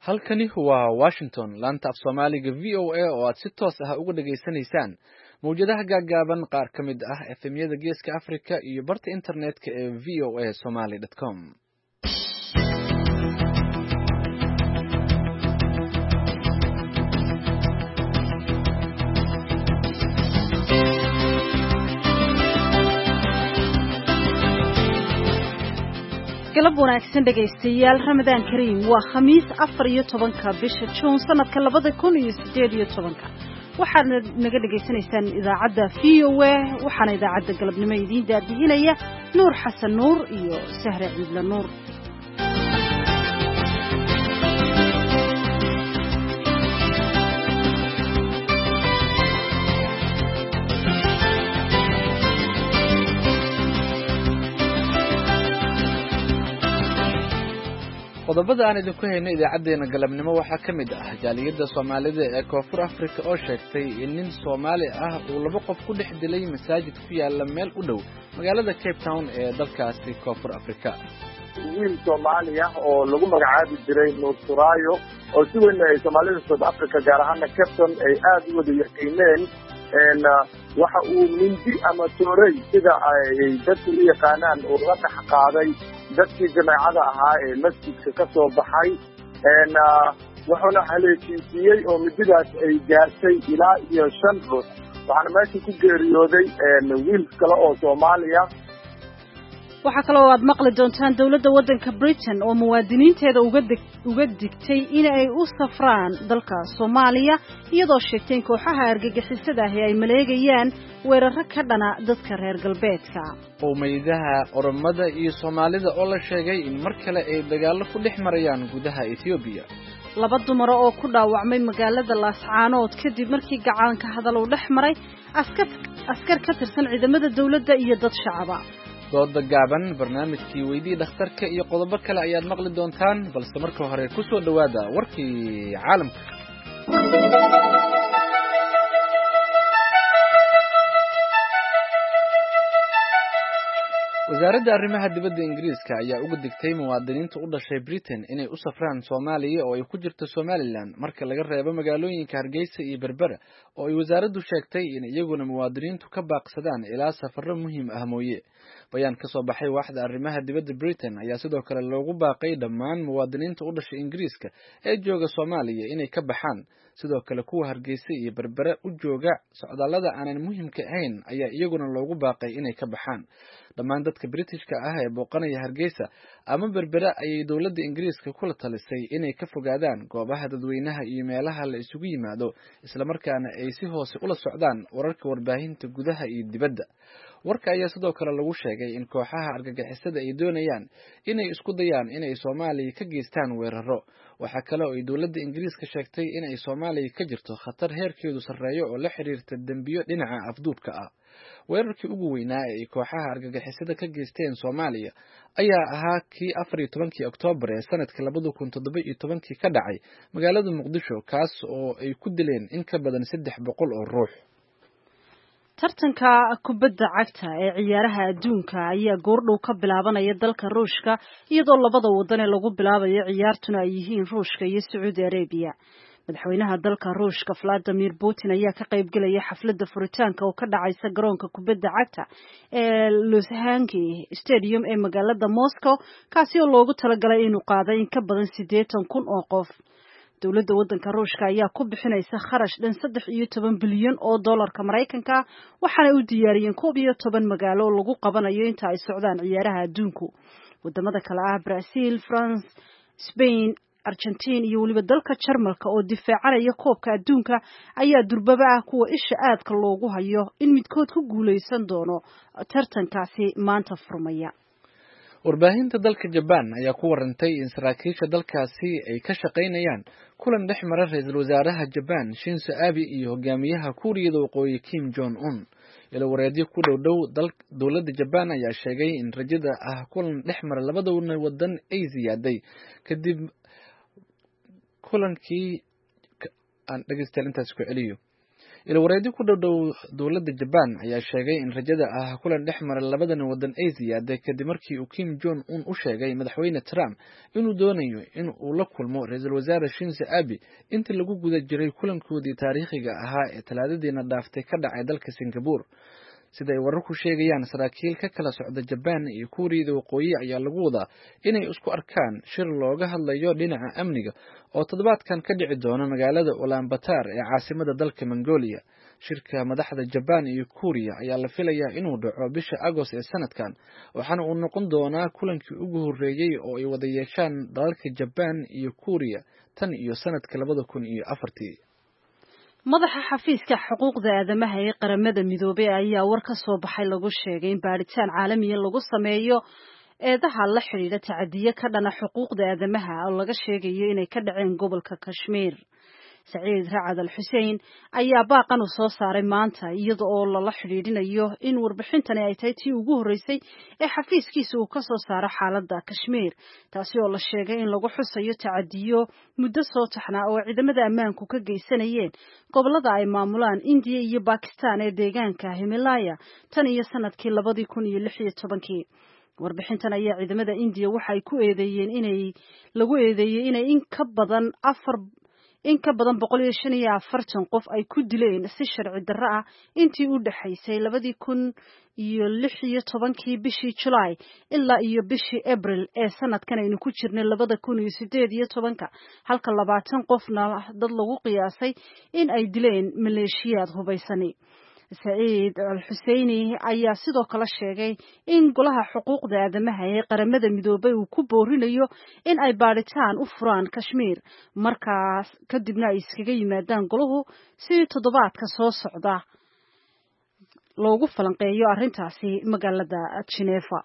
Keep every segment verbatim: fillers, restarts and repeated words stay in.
halkani waa Washington laanta af Soomaaliga V O A oo aad si toos ah uga dhageysanaysaan mawjadaha gaagaaban qaar ka mid ah F M-yada Geeska Afrika iyo barta internetka ee v o a somali dot com. galab wanaagsan dhagaystayaal Ramadaan Kariim waa Khamiis afar iyo tobanka bisha June sanadka labada kun iyo siddeed iyo tobanka waxaad naga dhageysanaysaan idaacadda V O A waxaana idaacadda galabnimo idiin daadihinaya Nuur Xasan Nuur iyo Sahre Ciidla Nuur. qodobada aan idinku hayno idaacadeena galabnimo waxaa ka mid ah jaaliyada Soomaalida ee Koonfur Afrika oo sheegtay in nin Soomaali ah uu laba qof ku dhex dilay masaajid ku yaala meel u dhow magaalada Cape Town ee dalkaasi Koonfur Afrika. wiil Soomaali ah oo lagu magacaabi jiray Nuuraayo oo si weyn ay Soomaalida South Africa gaar ahaan Cape Town ay aad u wada yaqiineen een waxa uu mindi ama tooray sida ay dadku u yaqaanaan oo la dhex qaaday dadkii jamaacada ahaa ee masjidka ka soo baxay een wuxuuna haleeshiisiyey oo mididaas ay gaartay ilaa iyo shan ruux waxaana meesha ku geeriyooday wiil kale oo Soomaaliya. waxa kale oo aad maqli doontaan dawladda waddanka Britain oo muwaadiniinteeda uga uga digtay in ay u safraan dalka Soomaaliya iyadoo sheegtay kooxaha argagixisada ah ay maleegayaan weerarro ka dhana dadka reer galbeedka. qowmiyadaha Oromada iyo Soomaalida oo la sheegay in mar kale ay dagaalo ku dhex marayaan gudaha Ethiopia. laba dumar oo ku dhaawacmay magaalada Laascaanood kadib markii gacaanka hadal uu dhex maray askar askar ka tirsan ciidamada dawladda iyo dad shacaba. dooda gaaban barnaamijkii weydii dhakhtarka iyo qodobo kale ayaad maqli doontaan balse marka hore ku soo dhawaada warkii caalamka. wasaaradda arrimaha dibadda Ingiriiska ayaa uga digtay muwaadiniinta u dhashay Britain inay u safraan Soomaaliya oo ay ku jirto Somaliland marka laga reebo magaalooyinka Hargeysa iyo Berbera oo ay wasaaraddu sheegtay in iyaguna muwaadiniintu ka baaqsadaan ilaa safarro muhiim ah mooye. bayaan ka soo baxay waaxda arrimaha dibadda Britain ayaa sidoo kale loogu baaqay dhammaan muwaadiniinta u dhashay Ingiriiska ee jooga Soomaaliya inay ka baxaan sidoo kale kuwa Hargeysa iyo Berbera u jooga socdaallada aanan muhiimka ahayn ayaa iyaguna loogu baaqay inay ka baxaan. dhammaan dadka Britishka ah ee booqanaya Hargeysa ama Berbera ayay dawladda Ingiriiska kula talisay inay ka fogaadaan goobaha dadweynaha iyo meelaha la isugu yimaado isla markaana ay si hoose ula socdaan wararka warbaahinta gudaha iyo dibadda. warka ayaa sidoo kale lagu sheegay in kooxaha argagixisada ay doonayaan inay isku dayaan inay Soomaaliya ka geystaan weeraro. waxa kale oo ay dawladda Ingiriiska sheegtay in ay Soomaaliya ka jirto khatar heerkeedu sarreeyo oo la xiriirta dambiyo dhinaca afduubka ah. weerarkii ugu weynaa ee kooxaha argagixisada ka geysteen Soomaaliya ayaa ahaa kii afar iyo tobankii Oktoobar ee sanadka labada kun toddoba iyo tobankii ka dhacay magaalada Muqdisho kaas oo ay ku dileen in ka badan saddex boqol oo ruux. tartanka kubadda cagta ee ciyaaraha adduunka ayaa goordhow ka bilaabanaya dalka Ruushka iyadoo labada wadan ee lagu bilaabayo ciyaartuna ay yihiin Ruushka iyo Saudi Arabia. madaxweynaha dalka Ruushka Vladimir Putin ayaa ka qayb galaya xafladda furitaanka oo ka dhacaysa garoonka kubadda cagta ee Luzhniki Stadium ee magaalada Moscow kaasi oo loogu talagalay inuu qaado in ka badan siddeetan kun oo qof. dawladda waddanka Ruushka ayaa ku bixinaysa kharash dhan saddex iyo toban bilyan oo dollarka Mareykanka waxaana u diyaariyeen koob iyo toban magaalo oo lagu qabanayo inta ay socdaan ciyaaraha adduunku. wadamada kale ah Brazil, France, Spain, Argentina iyo waliba dalka Jarmalka oo difaacanaya koobka adduunka ayaa durbaba ah kuwa isha aadka loogu hayo in midkood ku guuleysan doono tartankaasi maanta furmaya. warbaahinta dalka Japan ayaa ku warantay in saraakiisha dalkaasi ay ka shaqaynayaan kulan dhex mara ra'iisul wasaaraha Japan Shinzo Abe iyo hogaamiyaha Kuuriyada Waqooyi Kim Jong Un. ilo wareedyo ku dhow dhow dawladda Japan ayaa sheegay in rajada ah kulan dhex mara labada wadan ay ziyaaday kadib kulankii aan dhageystayaal intaas ku celiyo ilwareedi ku dhow dhow dowladda Japan ayaa sheegay in rajada ah kulan dhex mara labadan wadan ay ziyaaday kadib markii uu Kim Jong Un u sheegay madaxweyne Trump inuu doonayo in uu la kulmo ra'iisul wasaare Shinzo Abe intii lagu guda jiray kulankoodii taariikhiga ahaa ee talaadadiina dhaaftay ka dhacay dalka Singapore. sida ay wararku sheegayaan saraakiil ka kala socda Japan iyo Kuuriyada Waqooyi ayaa lagu wadaa inay isku arkaan shir looga hadlayo dhinaca amniga oo toddobaadkan ka dhici doona magaalada Ulaanbaatar ee caasimada dalka Mongolia. shirka madaxda Japan iyo Kuuriya ayaa la filayaa inuu dhaco bisha Agost ee sanadkan waxaana uu noqon doonaa kulankii ugu horeeyay oo ay wada yeeshaan dalalka Japan iyo Kuuriya tan iyo sanadka labada kun iyo afartii. madaxa xafiiska xuquuqda aadamaha ee qaramada midoobay ayaa war ka soo baxay lagu sheegay in baaritaan caalami ah lagu sameeyo eedaha la xiriira tacadiye ka dhana xuquuqda aadamaha oo laga sheegayo inay ka dhaceen gobolka Kashmir. Saciid Racad Al-Xuseen ayaa baaqan u soo saaray maanta iyada oo lala xiriirinayo in warbixintani ay tahay tii ugu horeysay ee xafiiskiisa uu ka soo saaro xaaladda Kashmir, taasi oo la sheegay in lagu xusayo tacadiyo muddo soo taxnaa oo ciidamada ammaanku ka geysanayeen gobolada ay maamulaan India iyo Pakistan ee deegaanka Himalaya tan iyo sanadkii labadii kun iyo lix iyo tobankii. warbixintan ayaa ciidamada India waxa ay ku eedeeyeen inay lagu eedeeyay inay in ka badan afar in ka badan boqol iyo shan iyo afartan qof ay ku dileen si sharci darro ah intii u dhaxaysay labadii kun iyo lix iyo tobankii bishii July ilaa iyo bishii April ee sanadkan aynu ku jirnay labada kun iyo siddeed iyo tobanka, halka labaatan qofna dad lagu qiyaasay in ay dileen maleeshiyaad hubaysani. Saciid Al-Xuseeni ayaa sidoo kale sheegay in golaha xuquuqda aadamaha ee qaramada midoobay uu ku boorinayo in ay baaritaan u furaan Kashmir markaas kadibna ay iskaga yimaadaan golahu si toddobaadka soo socda loogu falanqeeyo arrintaasi magaalada Geneva.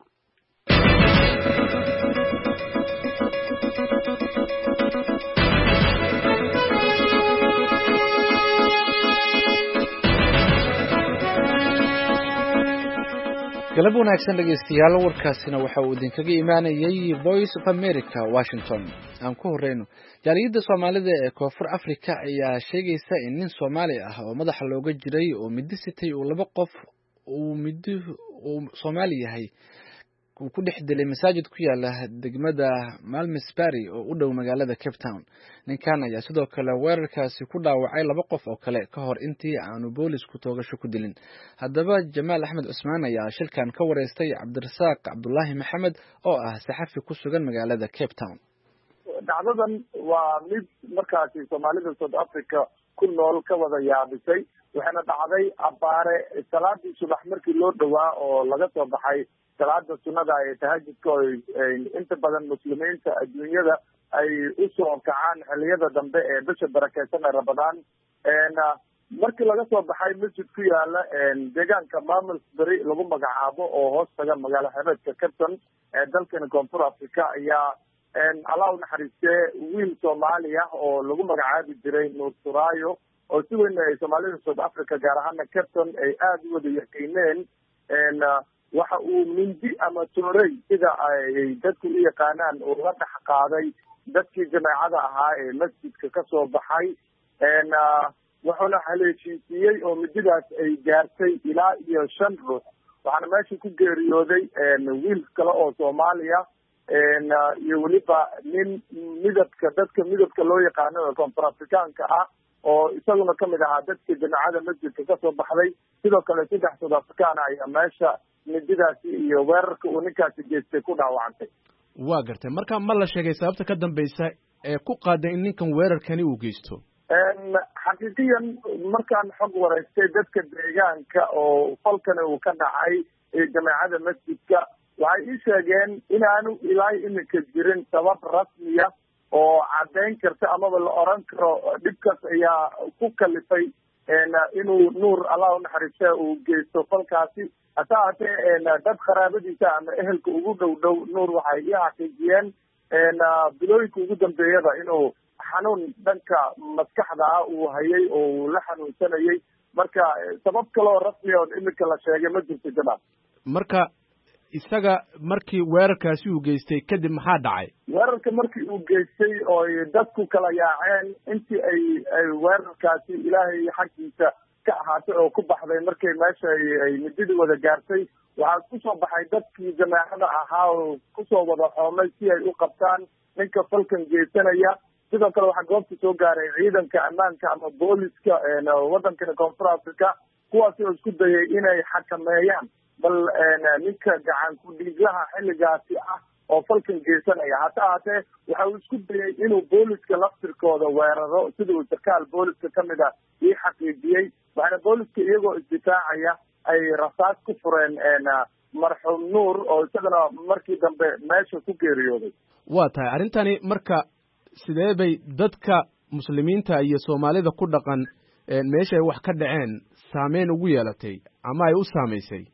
galab wanaagsan dhegeystayaal, warkaasina waxa uu idinkaga imaanayay Voice of America Washington. aan ku horeyno jaaliyadda Soomaalida ee Koonfur Afrika ayaa sheegaysa in nin Soomaali ah oo madaxa looga jiray oo midi sitay uu laba qof uu midi uu Soomaali yahay uu ku dhex dilay masaajid ku yaala degmada Malmesbury oo u dhow magaalada Cape Town. ninkan ayaa sidoo kale weerarkaasi ku dhaawacay laba qof oo kale ka hor intii aanu boolisku toogasho ku dilin. haddaba Jamaal Axmed Cusmaan ayaa shilkan ka wareystay Cabdirasaaq Cabdullaahi Maxamed oo ah saxafi ku sugan magaalada Cape Town. dhacdadan waa mid markaasi Soomaalida South Africa ku nool ka wada yaabisay, waxaana dhacday abaare salaadii subax markii loo dhawaa oo laga soo baxay salaada sunnada ee tahajjudka oo inta badan muslimiinta adduunyada ay u soo kacaan xilliyada dambe ee bisha barakeysan ee Ramadaan. markii laga soo baxay masjid ku yaala deegaanka Malmesbury lagu magacaabo oo hoos taga magaalo xeebta Cape Town ee dalkan Koonfur Afrika ayaa Allah u naxariistay wiil Soomaali ah oo lagu magacaabi jiray Nuur Suraayo oo si weyn ay Soomaalida South Africa gaar ahaan Cape Town ay aad u wada yaqiineen. waxa uu mindi ama toorey sida ay dadku u yaqaanaan oo la dhex qaaday dadkii jamaacada ahaa ee masjidka ka soo baxay, wuxuuna haleeshiisiyey oo mididaas ay gaartay ilaa iyo shan ruux. waxaana meesha ku geeriyooday wiil kale oo Soomaaliya iyo weliba nin midabka dadka midabka loo yaqaano ee Koonfur Afrikaanka ah oo isaguna kamid ahaa dadka jamaacada masjidka ka soo baxday. sidoo kale saddex South Afrikaan ayaa meesha mididaasi iyo weerarka uu ninkaasi geystay ku dhaawacantay. waa gartay, marka ma la sheegay sababta ka dambeysa ee ku qaaday in ninkan weerarkani uu geysto? xaqiiqiyan markaan xog wareystay dadka deegaanka oo falkani uu ka dhacay ee jamaacada masjidka, waxay ii sheegeen inaanu ilaa iminka jirin sabab rasmiya oo caddayn karta amaba la oran karo dhibkaas ayaa ku kalifay inuu Nuur Allah u naxariistay uu geysto falkaasi. hase haatee dad qaraabadiisa ama ehelka ugu dhow dhow Nuur waxay ii xaqiijiyeen bilooyinka ugu dambeeyada inuu xanuun dhanka maskaxda ah uu hayay oo uu la xanuunsanayay. marka sabab kale oo rasmi oo iminka la sheegay ma jirto jamaal. marka isaga markii weerarkaasi uu geystay kadib maxaa dhacay? weerarka markii uu geystay oo dadku kala yaaceen intii ay ay weerarkaasi ilaahay xaggiisa ka ahaatay oo ku baxday markay meesha ay mididii wada gaartay waxaa kusoo baxay dadkii jamaacada ahaa oo kusoo wada xoomay si ay u qabtaan ninka falkan geysanaya sidoo kale waxaa goobta soo gaaray ciidanka ammaanka ama booliska wadankana koonfur africa kuwaasi oo isku dayay inay xakameeyaan bal ninka gacan ku dhiiglaha xilligaasi ah oo falkan geysanaya hase ahaatee waxa uu isku dayay inuu booliska laftirkooda weeraro sida uu sarkaal booliska kamid a ii xaqiijiyey waxaana booliska iyagoo isdifaacaya ay rasaas ku fureen marxuum nuur oo isagana markii dambe meesha ku geeriyooday waa tahay arrintani marka sidee bay dadka muslimiinta iyo soomaalida ku dhaqan meesha ay wax ka dhaceen saameyn ugu yeelatay ama ay u saamaysay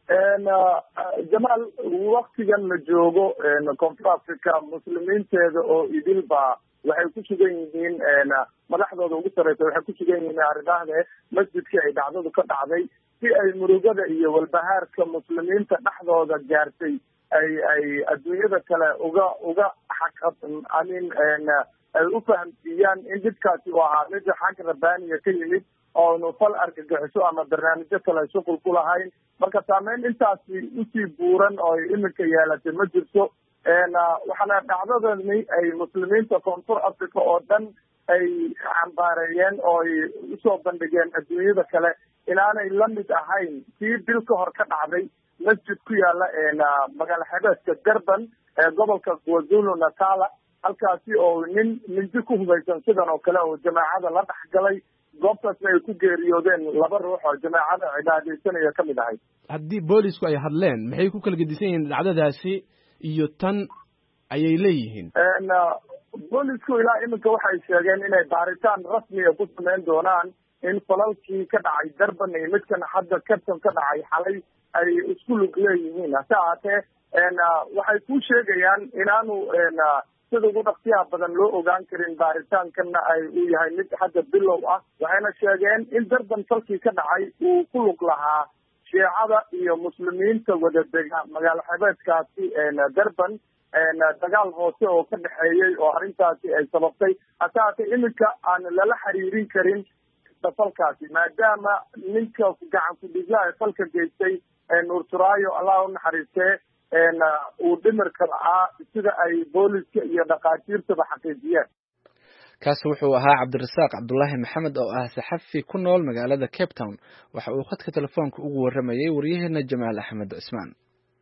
jamaal waktigan la joogo koonfur africa muslimiinteeda oo idilba waxay ku sugan yihiin madaxdooda ugu sarreysa waxay ku sugan yihiin arrimaha masjidkii ay dhacdadu ka dhacday si ay murugada iyo walbahaarka muslimiinta dhexdooda gaartay ay ay adduunyada kale uga uga xaq amin ay u fahamsiiyaan in dhibkaasi uu ahaa mid xag rabbaaniya ka yimid oonu fal argagixiso ama barnaamijyo kale shuqul ku lahayn marka saameyn intaasi usii buuran oo iminka yeelatay ma jirto waxaana dhacdadani ay muslimiinta koonfur africa oo dhan ay cambaareeyeen oo ay usoo bandhigeen adduunyada kale inaanay la mid ahayn kii bil ka hor ka dhacday masjid ku yaala magaalo xebeedka durban ee gobolka kwazulu natal halkaasi oo nin mindi ku hubaysan sidan oo kale oo jamaacada la dhex galay goobtaasna ay ku geeriyoodeen laba ruux oo jamaacada cibaadaysanaya ka mid ahay haddii boolisku ay hadleen maxay ku kala gedisan yihiin dhacdadaasi iyo tan ayay leeyihiin boolisku ilaa iminka waxay sheegeen inay baaritaan rasmiga ku sameyn doonaan in falalkii ka dhacay durban iyo midkan hadda capton ka dhacay xalay ay isku lug leeyihiin hase ahaatee waxay ku sheegayaan inaanu sida ugu dhaqsiyaha badan loo ogaan karin baaritaankanna ay uu yahay mid hadda bilow ah waxayna sheegeen in durban falkii ka dhacay uu ku lug lahaa shiicada iyo muslimiinta wada dega magaalo xebeedkaasi durban dagaal hoose oo ka dhexeeyey oo arrintaasi ay sababtay hase haatee iminka aan lala xiriirin karin falkaasi maadaama ninka gacan ku-dhiiglaha falka geystay nuur turaayo allah u naxariistee uu dhimirka la'aa sida ay booliska iyo dhakhaatiirtaba xaqiijiyeen kaasi wuxuu ahaa cabdirasaaq cabdulaahi maxamed oo ah saxafi ku nool magaalada cape town waxa uu khadka telefoonka ugu warramayay waryaheena jamaal axmed cismaan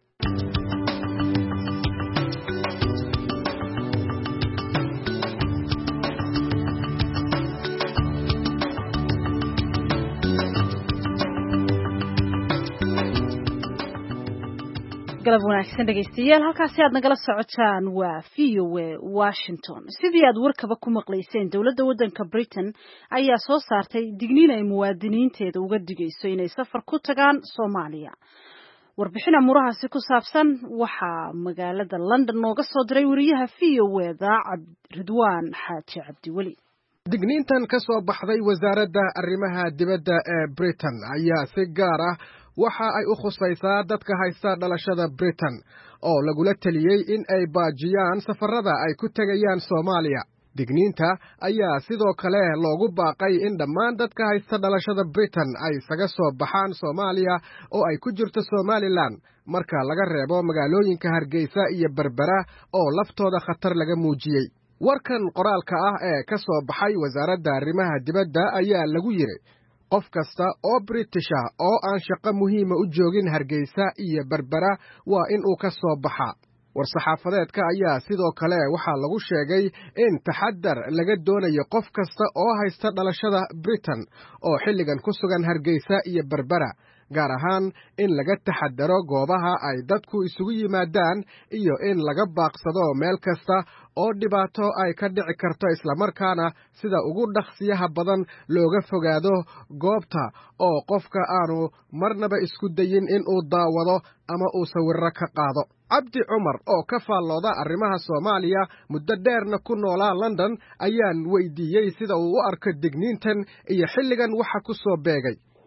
galab wanaagsan dhegaystayaal halkaasi aad nagala socotaan waa v o a washington sidii aad warkaba ku maqlayseen dowladda waddanka britain ayaa soo saartay digniin ay muwaadiniinteeda uga digayso inay safar ku tagaan soomaaliya warbixin amurahaasi ku saabsan waxaa magaalada london nooga soo diray wariyaha v o eda ridwaan xaaji cabdiweli digniintan ka soo baxday wasaaradda arrimaha dibadda ee britain ayaa si gaar ah waxa ay u khusaysaa dadka haysta dhalashada britain oo lagula teliyey in ay baajiyaan safarrada ay ku tegayaan soomaaliya digniinta ayaa sidoo kale loogu baaqay in dhammaan dadka haysta dhalashada britain ay isaga soo baxaan soomaaliya oo ay ku jirto somalilan marka laga reebo magaalooyinka hargeysa iyo berbera oo laftooda khatar laga muujiyey warkan qoraalka ah ee ka soo baxay wasaaradda arrimaha dibadda ayaa lagu yidhi qof kasta oo british ah oo aan shaqo muhiima u joogin hargeysa iyo berbera waa in uu ka soo baxaa war-saxaafadeedka ayaa sidoo kale waxaa lagu sheegay in taxadar laga doonayo qof kasta oo haysta dhalashada britain oo xilligan ku sugan hargeysa iyo berbera gaar ahaan in laga taxadaro goobaha ay dadku isugu yimaadaan iyo in laga baaqsado meel kasta oo dhibaato ay ka dhici karto islamarkaana sida ugu dhaqsiyaha badan looga fogaado goobta oo qofka aanu marnaba isku dayin in uu daawado ama uu sawirro ka qaado cabdi cumar oo ka faallooda arrimaha soomaaliya muddo dheerna ku noolaa london ayaan weydiiyey sida uu u arko digniintan iyo xilligan waxa ku soo beegay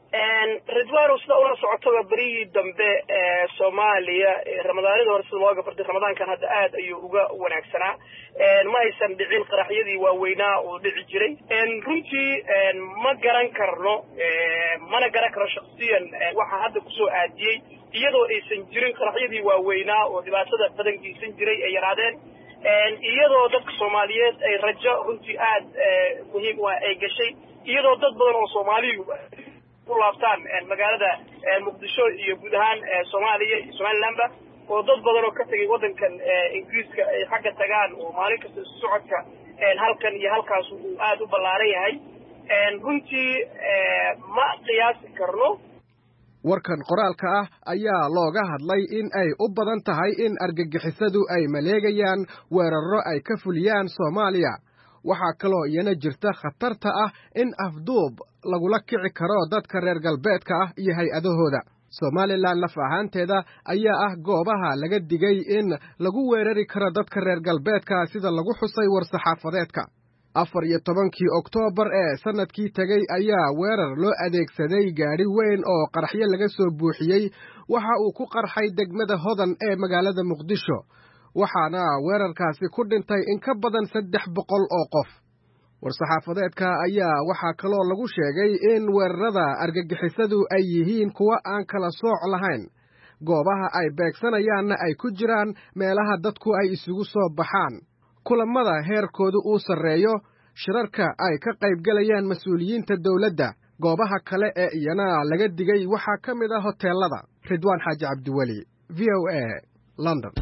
ridwaan sida ula socotoba berihii dambe ee soomaaliya ramadaanada hore sida looga bartay ramadaankan hadda aad ayuu uga wanaagsanaa ma aysan dhicin qaraxyadii waaweynaa oo dhici jiray runtii ma garan karno mana garan karo shakhsiyan waxa hadda kusoo aadiyey iyadoo aysan jirin qaraxyadii waaweynaa oo dhibaatada badan geysan jiray ay yaraadeen iyadoo dadka Soomaaliyeed ay rajo runtii aad muhiim u ah ay gashay iyadoo dad badan oo Soomaaliyu ku laabtaan magaalada Muqdisho iyo guud ahaan Soomaaliya iyo Somaliland oo dad badan oo ka tagay wadankan Ingiriiska ay xagga tagaan oo maalin kasta socodka halkan iyo halkaas uu aad u ballaaran yahay runtii ma qiyaasi karno. warkan qoraalka ah ayaa looga hadlay in ay u badan tahay in argagixisadu ay maleegayaan weerarro ay ka fuliyaan Soomaaliya waxaa kaloo iyana jirta khatarta ah in afduub lagula kici karo dadka reer galbeedka ah iyo hay-adahooda Somaliland laf ahaanteeda ayaa ah goobaha laga digay in lagu weerari karo dadka reer galbeedka sida lagu xusay war-saxaafadeedka afar iyo tobankii Oktoobar ee sanadkii tagay ayaa weerar loo adeegsaday gaari weyn oo qaraxyo laga soo buuxiyey waxa uu ku qarxay degmada Hodan ee magaalada Muqdisho waxaana weerarkaasi ku dhintay in ka badan saddex boqol oo qof war-saxaafadeedka ayaa waxaa kaloo lagu sheegay in weerarada argagixisadu ay yihiin kuwa aan kala sooc lahayn goobaha ay beegsanayaanna ay ku jiraan meelaha dadku ay isugu soo baxaan kulamada heerkoodu uu sarreeyo shirarka ay ka qaybgalayaan mas'uuliyiinta dawladda goobaha kale ee iyana laga digay waxaa ka mid ah hoteelada Ridwaan Xaaji Cabdiweli V O A London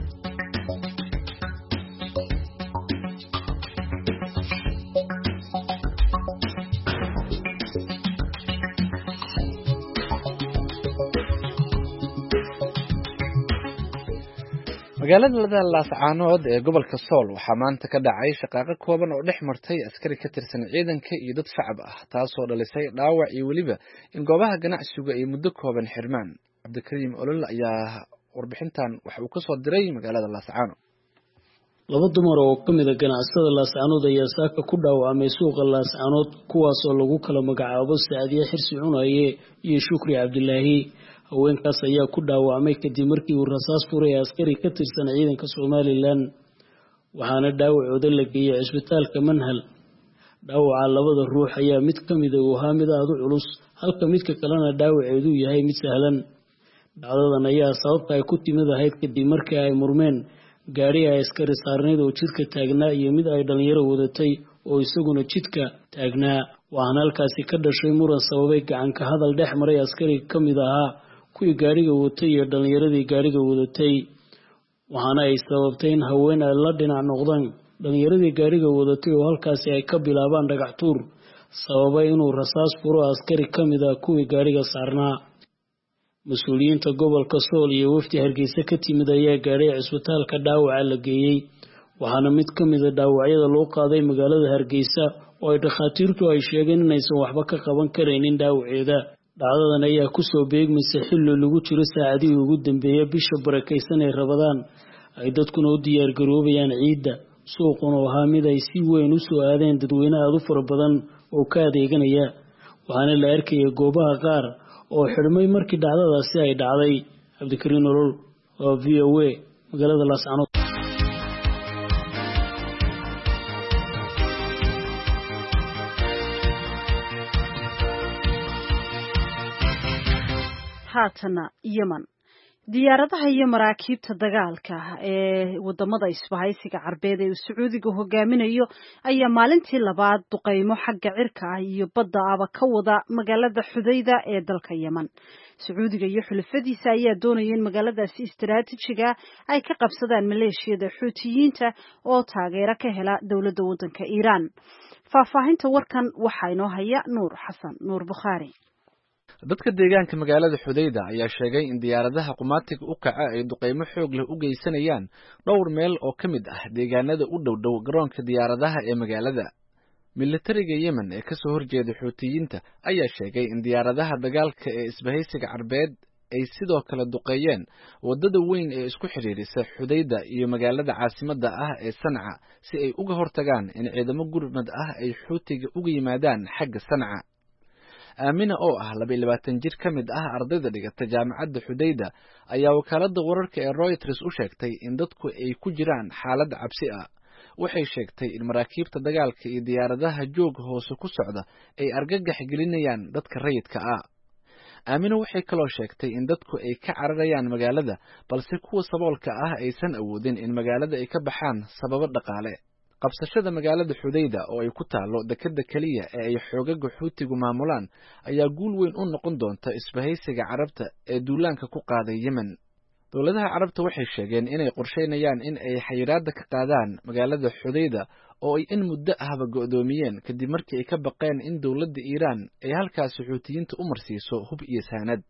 magaalada Laascaanood ee gobolka Sool waxaa maanta ka dhacay shaqaaqa kooban oo dhex martay askari ka tirsan ciidanka iyo dad shacab ah taasoo dhalisay dhaawac iyo waliba in goobaha ganacsiga ay muddo kooban xirmaan Cabdikariim Olol ayaa warbixintan waxa uu ka soo diray magaalada Laascaanood laba dumar oo kamid ah ganacsatada Laascaanood ayaa saaka ku dhaawacmay suuqa Laascaanood kuwaas oo lagu kala magacaabo Saadiye Xirsi Cunaye iyo Shukri Cabdilaahi haweenkaas ayaa ku dhaawacmay kadib markii uu rasaas furay askari ka tirsan ciidanka Somaliland waxaana dhaawacooda la geeyay isbitaalka Manhal dhaawaca labada ruux ayaa mid kamid ah uu ahaa mid aad u culus halka midka kalena dhaawaceedu yahay mid sahlan dhacdadan ayaa sababta ay ku timid ahayd kadib markii ay murmeen gaari ay askari saarneed oo jidka taagnaa iyo mid ay dhalinyaro wadatay oo isaguna jidka taagnaa waxaana halkaasi ka dhashay muran sababay gacan ka hadal dhex maray askari kamid ahaa kuwii gaariga watay iyo dhalinyaradii gaariga wadatay waxaana ay sababtay in haween ay la dhinac noqdaan dhalinyaradii gaariga wadatay oo halkaasi ay ka bilaabaan dhagax tuur sababay inuu rasaas furo askari kamid ah kuwii gaariga saarnaa mas'uuliyiinta gobolka Sool iyo wafdi Hargeysa ka timid ayaa gaaray isbitaalka dhaawaca la geeyay waxaana mid kamid ah dhaawacyada loo qaaday magaalada Hargeysa oo ay dhakhaatiirtu ay sheegeen inaysan waxba ka qaban kareynin dhaawaceeda dhacdadan ayaa ku soo beegmaysa xilli lagu jiro saacadihii ugu dambeeyay bisha barakeysan ee Ramadaan ay dadkuna u diyaar garoobayaan ciidda suuquna ahaa mid ay si weyn u soo aadeen dadweyne aad u fara badan oo ka adeeganaya waxaana la arkayay goobaha qaar oo xirmay markii dhacdadaasi ay dhacday Cabdikariin Olol oo V O A magaalada Laascaanood haatana Yemen diyaaradaha iyo maraakiibta dagaalka ee wadamada isbahaysiga Carbeed ee Sacuudiga hogaaminayo ayaa maalintii labaad duqeymo xagga cirka ah iyo badda aba ka wada magaalada Xudayda ee dalka Yemen Sacuudiga iyo xulafadiisa ayaa doonaya in magaaladaasi istiraatiijiga ay ka qabsadaan maleeshiyada Xuutiyiinta oo taageero ka hela dawladda wadanka Iiraan faahfaahinta warkan waxaa inoo haya Nuur Xasan Nuur Bukhari dadka deegaanka magaalada Xudayda ayaa sheegay in diyaaradaha qumaatiga u kaca ay duqeymo xoog leh u geysanayaan dhowr meel oo ka mid ah deegaanada u dhow dhow garoonka diyaaradaha ee magaalada militariga Yemen ee ka soo horjeeda Xuutiyiinta ayaa sheegay in diyaaradaha dagaalka ee isbahaysiga Carbeed ay sidoo kale duqeeyeen wadada weyn ee isku xiriirisa Xudayda iyo magaalada caasimadda ah ee Sanca si ay uga hortagaan in ciidamo gurmad ah ay Xuutiga uga yimaadaan xagga Sanca aamina oo ah laba iyo labaatan jir ka mid ah ardayda dhigata jaamacadda xudayda ayaa wakaaladda wararka ee Reuters u sheegtay in dadku ay ku jiraan xaalad cabsi ah. waxay sheegtay in maraakiibta dagaalka iyo diyaaradaha jooga hoose ku socda ay argagax gelinayaan dadka rayidka ah. aamina waxay kaloo sheegtay in dadku ay ka cararayaan magaalada balse kuwa saboolka ah aysan awoodin in magaalada ay ka baxaan sababo dhaqaale. qabsashada magaalada xudayda oo ay ku taalo dekada kaliya ee ay xoogaga xuutigu maamulaan ayaa guul weyn u noqon doonta isbahaysiga carabta ee duulaanka ku qaaday Yemen. dowladaha carabta waxay sheegeen inay qorsheynayaan in ay xayiraada ka qaadaan magaalada xudayda oo ay in muddo ahba go'doomiyeen kadib markii ay ka baqeen in dowladda Iiraan ay halkaasi xuutiyiinta u marsiiso hub iyo saanad.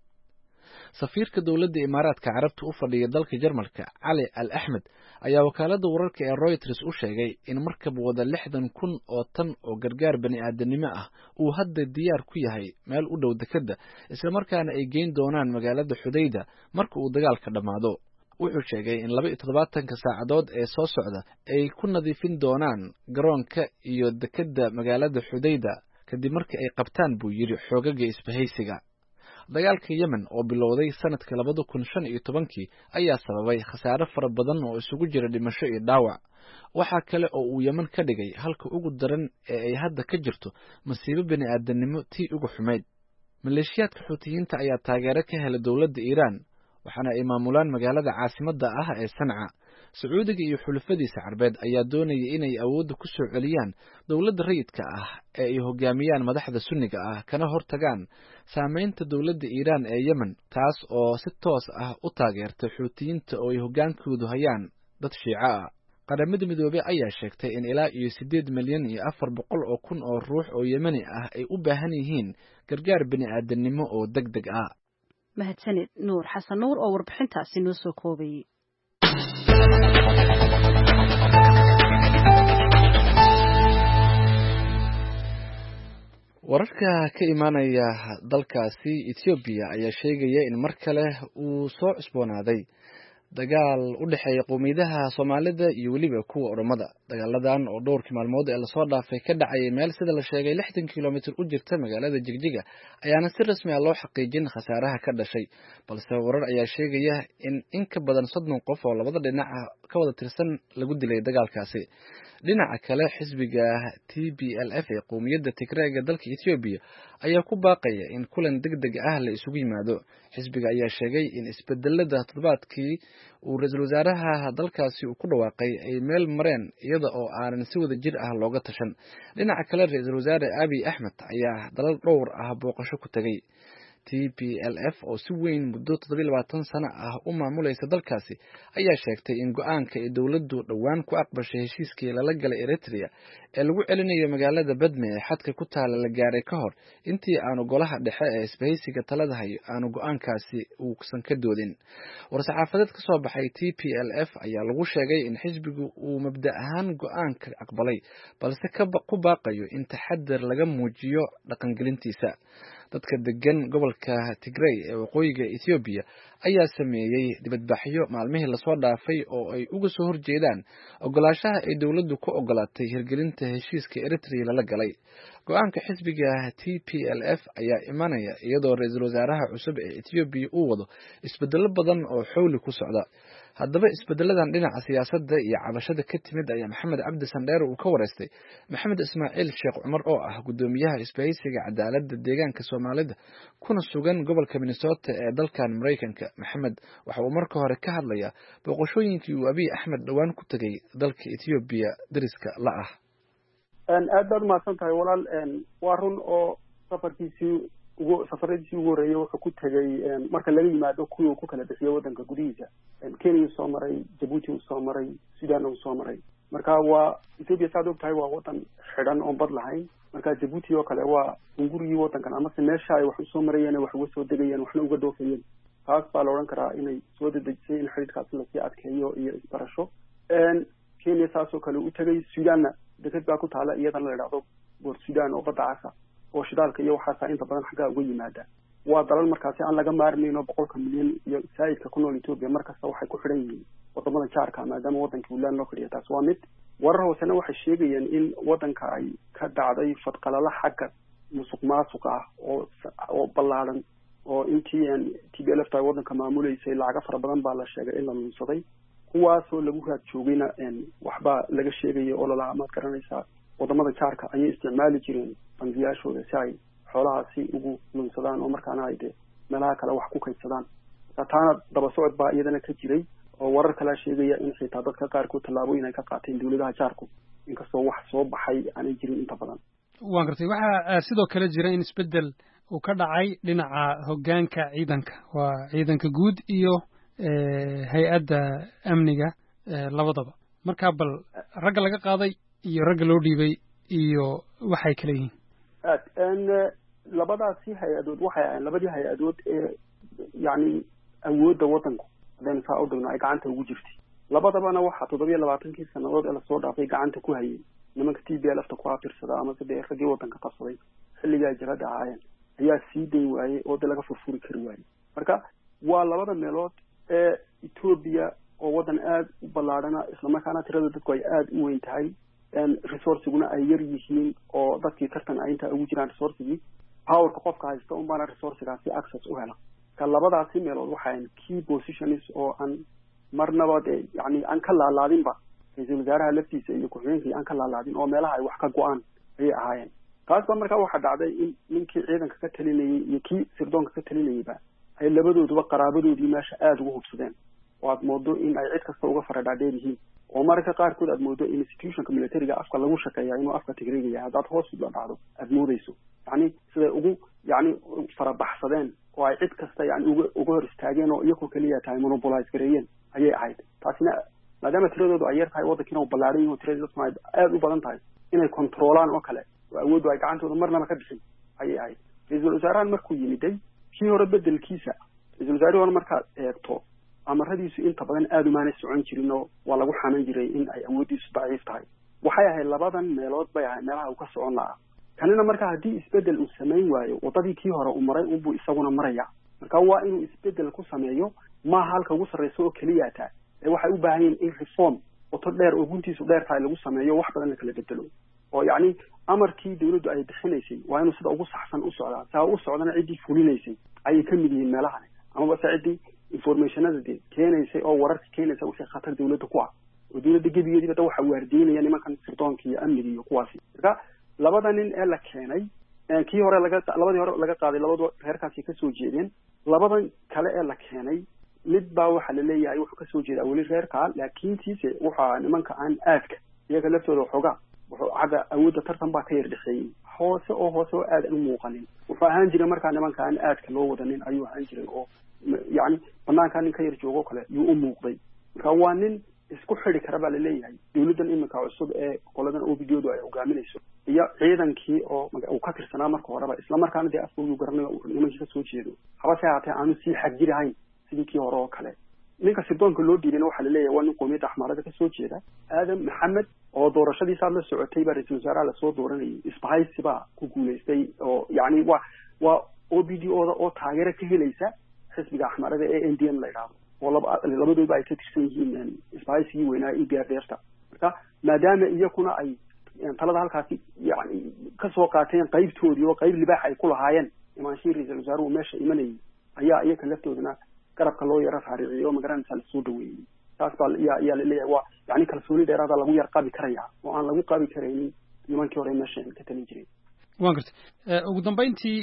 safiirka dowladda Imaaraadka Carabta u fadhiya dalka Jarmalka Cali Al Ahmed ayaa wakaaladda wararka ee Reuters u sheegay in markab wada lixdan kun oo tan oo gargaar bani'aadanimo ah uu hadda diyaar ku yahay meel u dhow dekada isla markaana ay geyn doonaan magaalada xudayda marka uu dagaalka dhamaado. wuxuu sheegay in laba iyo toddobaatanka saacadood ee soo socda ay ku nadiifin doonaan garoonka iyo dekada magaalada xudayda kadib markii ay qabtaan buu yiri xoogaga isbahaysiga. dagaalka Yemen oo bilowday sanadka labada kun shan iyo tobankii ayaa sababay khasaare fara badan oo isugu jira dhimasho iyo dhaawac. waxa kale oo uu Yemen ka dhigay halka ugu daran ee ay hadda ka jirto masiibo bani'aadanimo tii ugu xumeyd. maleeshiyaadka xuutiyiinta ayaa taageero ka helay dowladda Iiraan waxaana ay maamulaan magaalada caasimadda ah ee Sanca. Sacuudiga iyo xulafadiisa Carbeed ayaa doonayay inay awood ku soo celiyaan dowladda rayidka ah ee ay hogaamiyaan madaxda Sunniga ah kana hortagaan saameynta dowladda Iiraan ee Yemen taas oo si toos ah u taageertay xuutiyiinta oo ay hogaankoodu hayaan dad Shiico ah. qaramada midoobay ayaa sheegtay in ilaa iyo sideed milyan iyo afar boqol oo kun oo ruux oo Yemeni ah ay u baahan yihiin gargaar bini'aadanimo oo degdeg ah. mahadsanid Nuur Xasan Nuur oo warbixintaasi noo soo koobay. wararka ka imaanaya dalkaasi Ethiopia ayaa sheegaya in mar kale uu soo cusboonaaday dagaal u dhexeeya qowmiyadaha Soomaalida iyo waliba kuwa Oromada. dagaaladan oo dhowrkii maalmood ee la soo dhaafay ka dhacay meel sida la sheegay lixdan kiiloomitir u jirta magaalada Jigjiga ayaana si rasmi ah loo xaqiijin khasaaraha ka dhashay balse warar ayaa sheegaya in in ka badan soddon qof oo labada dhinac ka wada tirsan lagu dilay dagaalkaasi. dhinaca kale xisbiga T P L F ee qowmiyadda Tigreega dalka Ethiopia ayaa ku baaqaya in kulan degdeg ah la isugu yimaado. xisbiga ayaa sheegay in isbedelada toddobaadkii uu ra'iisul wasaaraha dalkaasi uu ku dhawaaqay ay meel mareen iyada oo aanan si wada jir ah looga tashan. dhinaca kale ra'iisul wasaare Abiy Ahmed ayaa dalal dhowr ah booqasho ku tagay. T P L F oo si weyn muddo toddoba iyo labaatan sano ah u maamulaysa dalkaasi ayaa sheegtay in go'aanka ay dowladdu dhawaan ku aqbashay heshiiskii lala galay Eritrea ee lagu celinayo magaalada Badme ee xadka ku taala la gaaray ka hor intii aanu golaha dhexe ee isbahaysiga talada hayo aanu go'aankaasi uusan ka doodin. war-saxaafadeed ka soo baxay T P L F ayaa lagu sheegay in xisbigu uu mabda ahaan go'aanka aqbalay balse ku baaqayo in taxadar laga muujiyo dhaqangelintiisa. dadka degan gobolka Tigray ee waqooyiga Ethiopia ayaa sameeyay dibadbaxyo maalmihii la soo dhaafay oo ay uga soo horjeedaan ogolaanshaha ay dowladdu ku ogolaatay hirgelinta heshiiska Eritrea lala galay. go'aanka xisbiga T P L F ayaa imanaya iyadoo ra'iisul wasaaraha cusub ee Ethiopia uu wado isbedelo badan oo xawli ku socda. haddaba isbedeladan dhinaca siyaasadda iyo cabashada ka timid ayaa Maxamed Cabdi Sandheer uu ka wareystay Maxamed Ismaaciil Sheekh Cumar oo ah gudoomiyaha isbahaysiga cadaaladda deegaanka Soomaalida kuna sugan gobolka Minnesota ee dalkan Mareykanka. Maxamed waxa uu marka hore ka hadlayaa booqashooyinkii uu Abiy Ahmed dhawaan ku tagay dalka Ethiopia dariska la ah. aad baad mahadsan tahay walaal. waa run oo safarkiisii ugu safaradiisii ugu horeeyay wuxuu ku tagay marka laga yimaado kuwii uu ku kala bixiyo waddanka gudihiisa. Kenya uu soo maray, Djibouti uu soo maray, Sudan uu soo maray. marka waa Ethiopia saad og tahay waa waddan xidhan oon bad lahayn. marka Djibouti oo kale waa ungurigii waddankan amase meesha ay wax usoo marayeen wax uga soo degayeen waxna uga doofayeen. taas baa la odhan karaa inay soo dedejisay in xidhiidhkaasi lasii adkeeyo iyo isbarasho. Kenya saasoo kale u tagay. Sudanna deked baa ku taala iyadana la idhaahdo Port Sudan oo badda casa oo shidaalka iyo waxaasa inta badan xaggaa uga yimaada. waa dalal markaasi aan laga maarmayno boqolka milyan iyo saa'idka ku nool Ethiopia markasta waxay ku xidhan yihiin wadamada jaarka maadaama waddankii uu laan loo fadhiya. taas waa mid. warar hoosena waxay sheegayeen in waddanka ay ka dhacday fadqalala xagga musuq maasuq ah oo oo ballaaran oo intii T B L F ta waddanka maamuleysay lacag fara badan baa la sheegay in la lunsaday kuwaasoo lagu raad joogayna waxba laga sheegay oo la maad garanaysaa wadamada jaarka ayay isticmaali jireen bangiyaashooda si ay xoolahaasi ugu lunsadaan oo markaana ay de meelaha kale wax ku kaydsadaan taana daba socod baa iyadana ka jiray oo warar kala sheegaya in xitaa dadka qaarkood tallaabooyin ay ka qaateen dawladaha jaarku inkastoo wax soo baxay aanay jirin inta badan waan gartay waxa sidoo kale jira in isbedel uu ka dhacay dhinaca hoggaanka ciidanka waa ciidanka guud iyo hay-adda amniga labadaba marka bal ragga laga qaaday iyo ragga loo dhiibay iyo waxay kala yihiin aad en labadaasi hay-adood waxay ahayn labadii hay-adood ee yacni awoodda waddanku haddaynu saa u dhigno ay gacanta ugu jirtay labadabana waxaa toddobiyo labaatankii sannadood ee lasoo dhaafay gacanta ku hayay nimanka T B L F ta ku abtirsada ama sidee raggii waddanka qabsaday xilligaa jirada ahaayeen ayaa sii day waayey oo de laga furfuri kari waayey marka waa labada meelood ee Ethiopia oo waddan aad u ballaadhana islamarkaana tirada dadku ay aad u weyn tahay resourciguna ay yar yihiin oo dadkii tartan ay intaa ugu jiraan resourcigii powerka qofka haysta un baana resourcigaasi access u hela ka labadaasi meelood waxaan key positions oo aan marnaba de yacni aan ka laalaadinba ra-iisul wasaaraha laftiisa iyo ku-xigeenkii aan ka laalaadin oo meelaha ay wax ka go-aan ayay ahaayeen taas ba markaa waxaa dhacday in ninkii ciidanka ka talinayay iyo kii sirdoonka ka talinayayba ay labadooduba qaraabadoodii meesha aada ugu hubsadeen oo aad moodo in ay cid kasta uga faradhaadheer yihiin oo mararka qaarkood aad moodo in institutionka militariga afka lagu shaqeeya inuu afka tigriga yahay haddaad hoos u dhacdo aad moodeyso yacni siday ugu yacni farabaxsadeen oo ay cid kasta yani uga uga hor istaageen oo iyagoo keliya tahay monopolize gareeyeen ayay ahayd taasina maadaama tiradoodu ay yar tahay waddankiina uu ballaaran yahay oo tiradii dadkuna ay aada u badan tahay inay controlaan oo kale oo awooddu ay gacantooda marnaba ka bixin ayay ahayd ra-iisul wasaarahan markuu yimiday kii hore bedelkiisa ra-iisul wasaarihii hore markaad eegto amaradiisu inta badan aada umaanay socon jirin oo waa lagu xaman jiray in ay awooddiisu daciif tahay waxay ahayd labadan meelood bay ahayd meelaha uu ka socon lahaa kanina marka haddii isbedel uu samayn waayo waddadii kii hore uu maray unbuu isaguna maraya marka waa inuu isbedel ku sameeyo maaha halka ugu sarrayso oo keliya taa ee waxay u baahan yihin in reform wato dheer oo guntiisu dheer tahay lagu sameeyo wax badan la kala bedelo oo yacni amarkii dawladdu ay bixinaysay waa inuu sida ugu saxsan u socdaa saa u socdana ciddii fulinaysay ayay ka mid yihiin meelahan amaba se ciddii informationada dee keenaysay oo wararka keenaysa wixii khatar dawladda ku ah oo dawladda gebigeediiba da waxa waardiinaya nimankan sirdoonka iyo amniga iyo kuwaasi marka labada nin ee la keenay kii hore laga labadii hore laga qaaday labadu reerkaasi ka soo jeedeen labadan kale ee la keenay mid baa waxa la leeyahay wuxuu ka soo jeedaa weli reerka laakiintiise waxaa nimanka aan aadka iyaga laftooda xoogaa wuxuu xagga awoodda tartan baa ka yar dhexeeyey hoose oo hoose oo aad u muuqanin wuxuu ahaan jiray markaa nimanka aan aadka loo wadanin ayuu ahaan jiray oo yacni banaankaa nin ka yar joogo kale yuu u muuqday marka waa nin isku xidi kara baa laleeyahay dawladdan iminka cusub ee qoladan O B D oodu ay hogaaminayso iyo ciidankii oo uu ka tirsanaa marka horeba islamarkaana dee afkoodu garanayo nimankii kasoo jeedo habase haatee aanu sii xagjirahayn sidii kii hore oo kale ninka sirdoonka loo dhiibana waxaa laleeyahay waa nin qoomiyadda axmaarada kasoo jeeda aadam maxamed oo doorashadiisaad la socotay baa ra-iisul wasaaraha lasoo dooranayay isbahaysi baa ku guulaystay oo yacni waa waa O B D ooda oo taageero ka helaysa xisbiga axmaarada ee N D M la yidhaahdo oo laba labadooba ay ka tirsan yihiin isbahaysigii weynaa E B R D F ta marka maadaama iyakuna ay talada halkaasi yani kasoo qaateen qaybtoodii oo qayb libaax ay ku lahaayeen imaanshii ra-iisul wasaaruhu meesha imanayay ayaa iyaka laftoodana garabka loo yaro raariciyey oo magaranaysa lasoo dhaweeyey taas baa yaa ayaa laleeyahay waa yani kalsooni dheeraada lagu yar qabi karaya oo aan lagu qabi karaynin nimankii hore meesha ka talin jiray waan gartay ugu dambayntii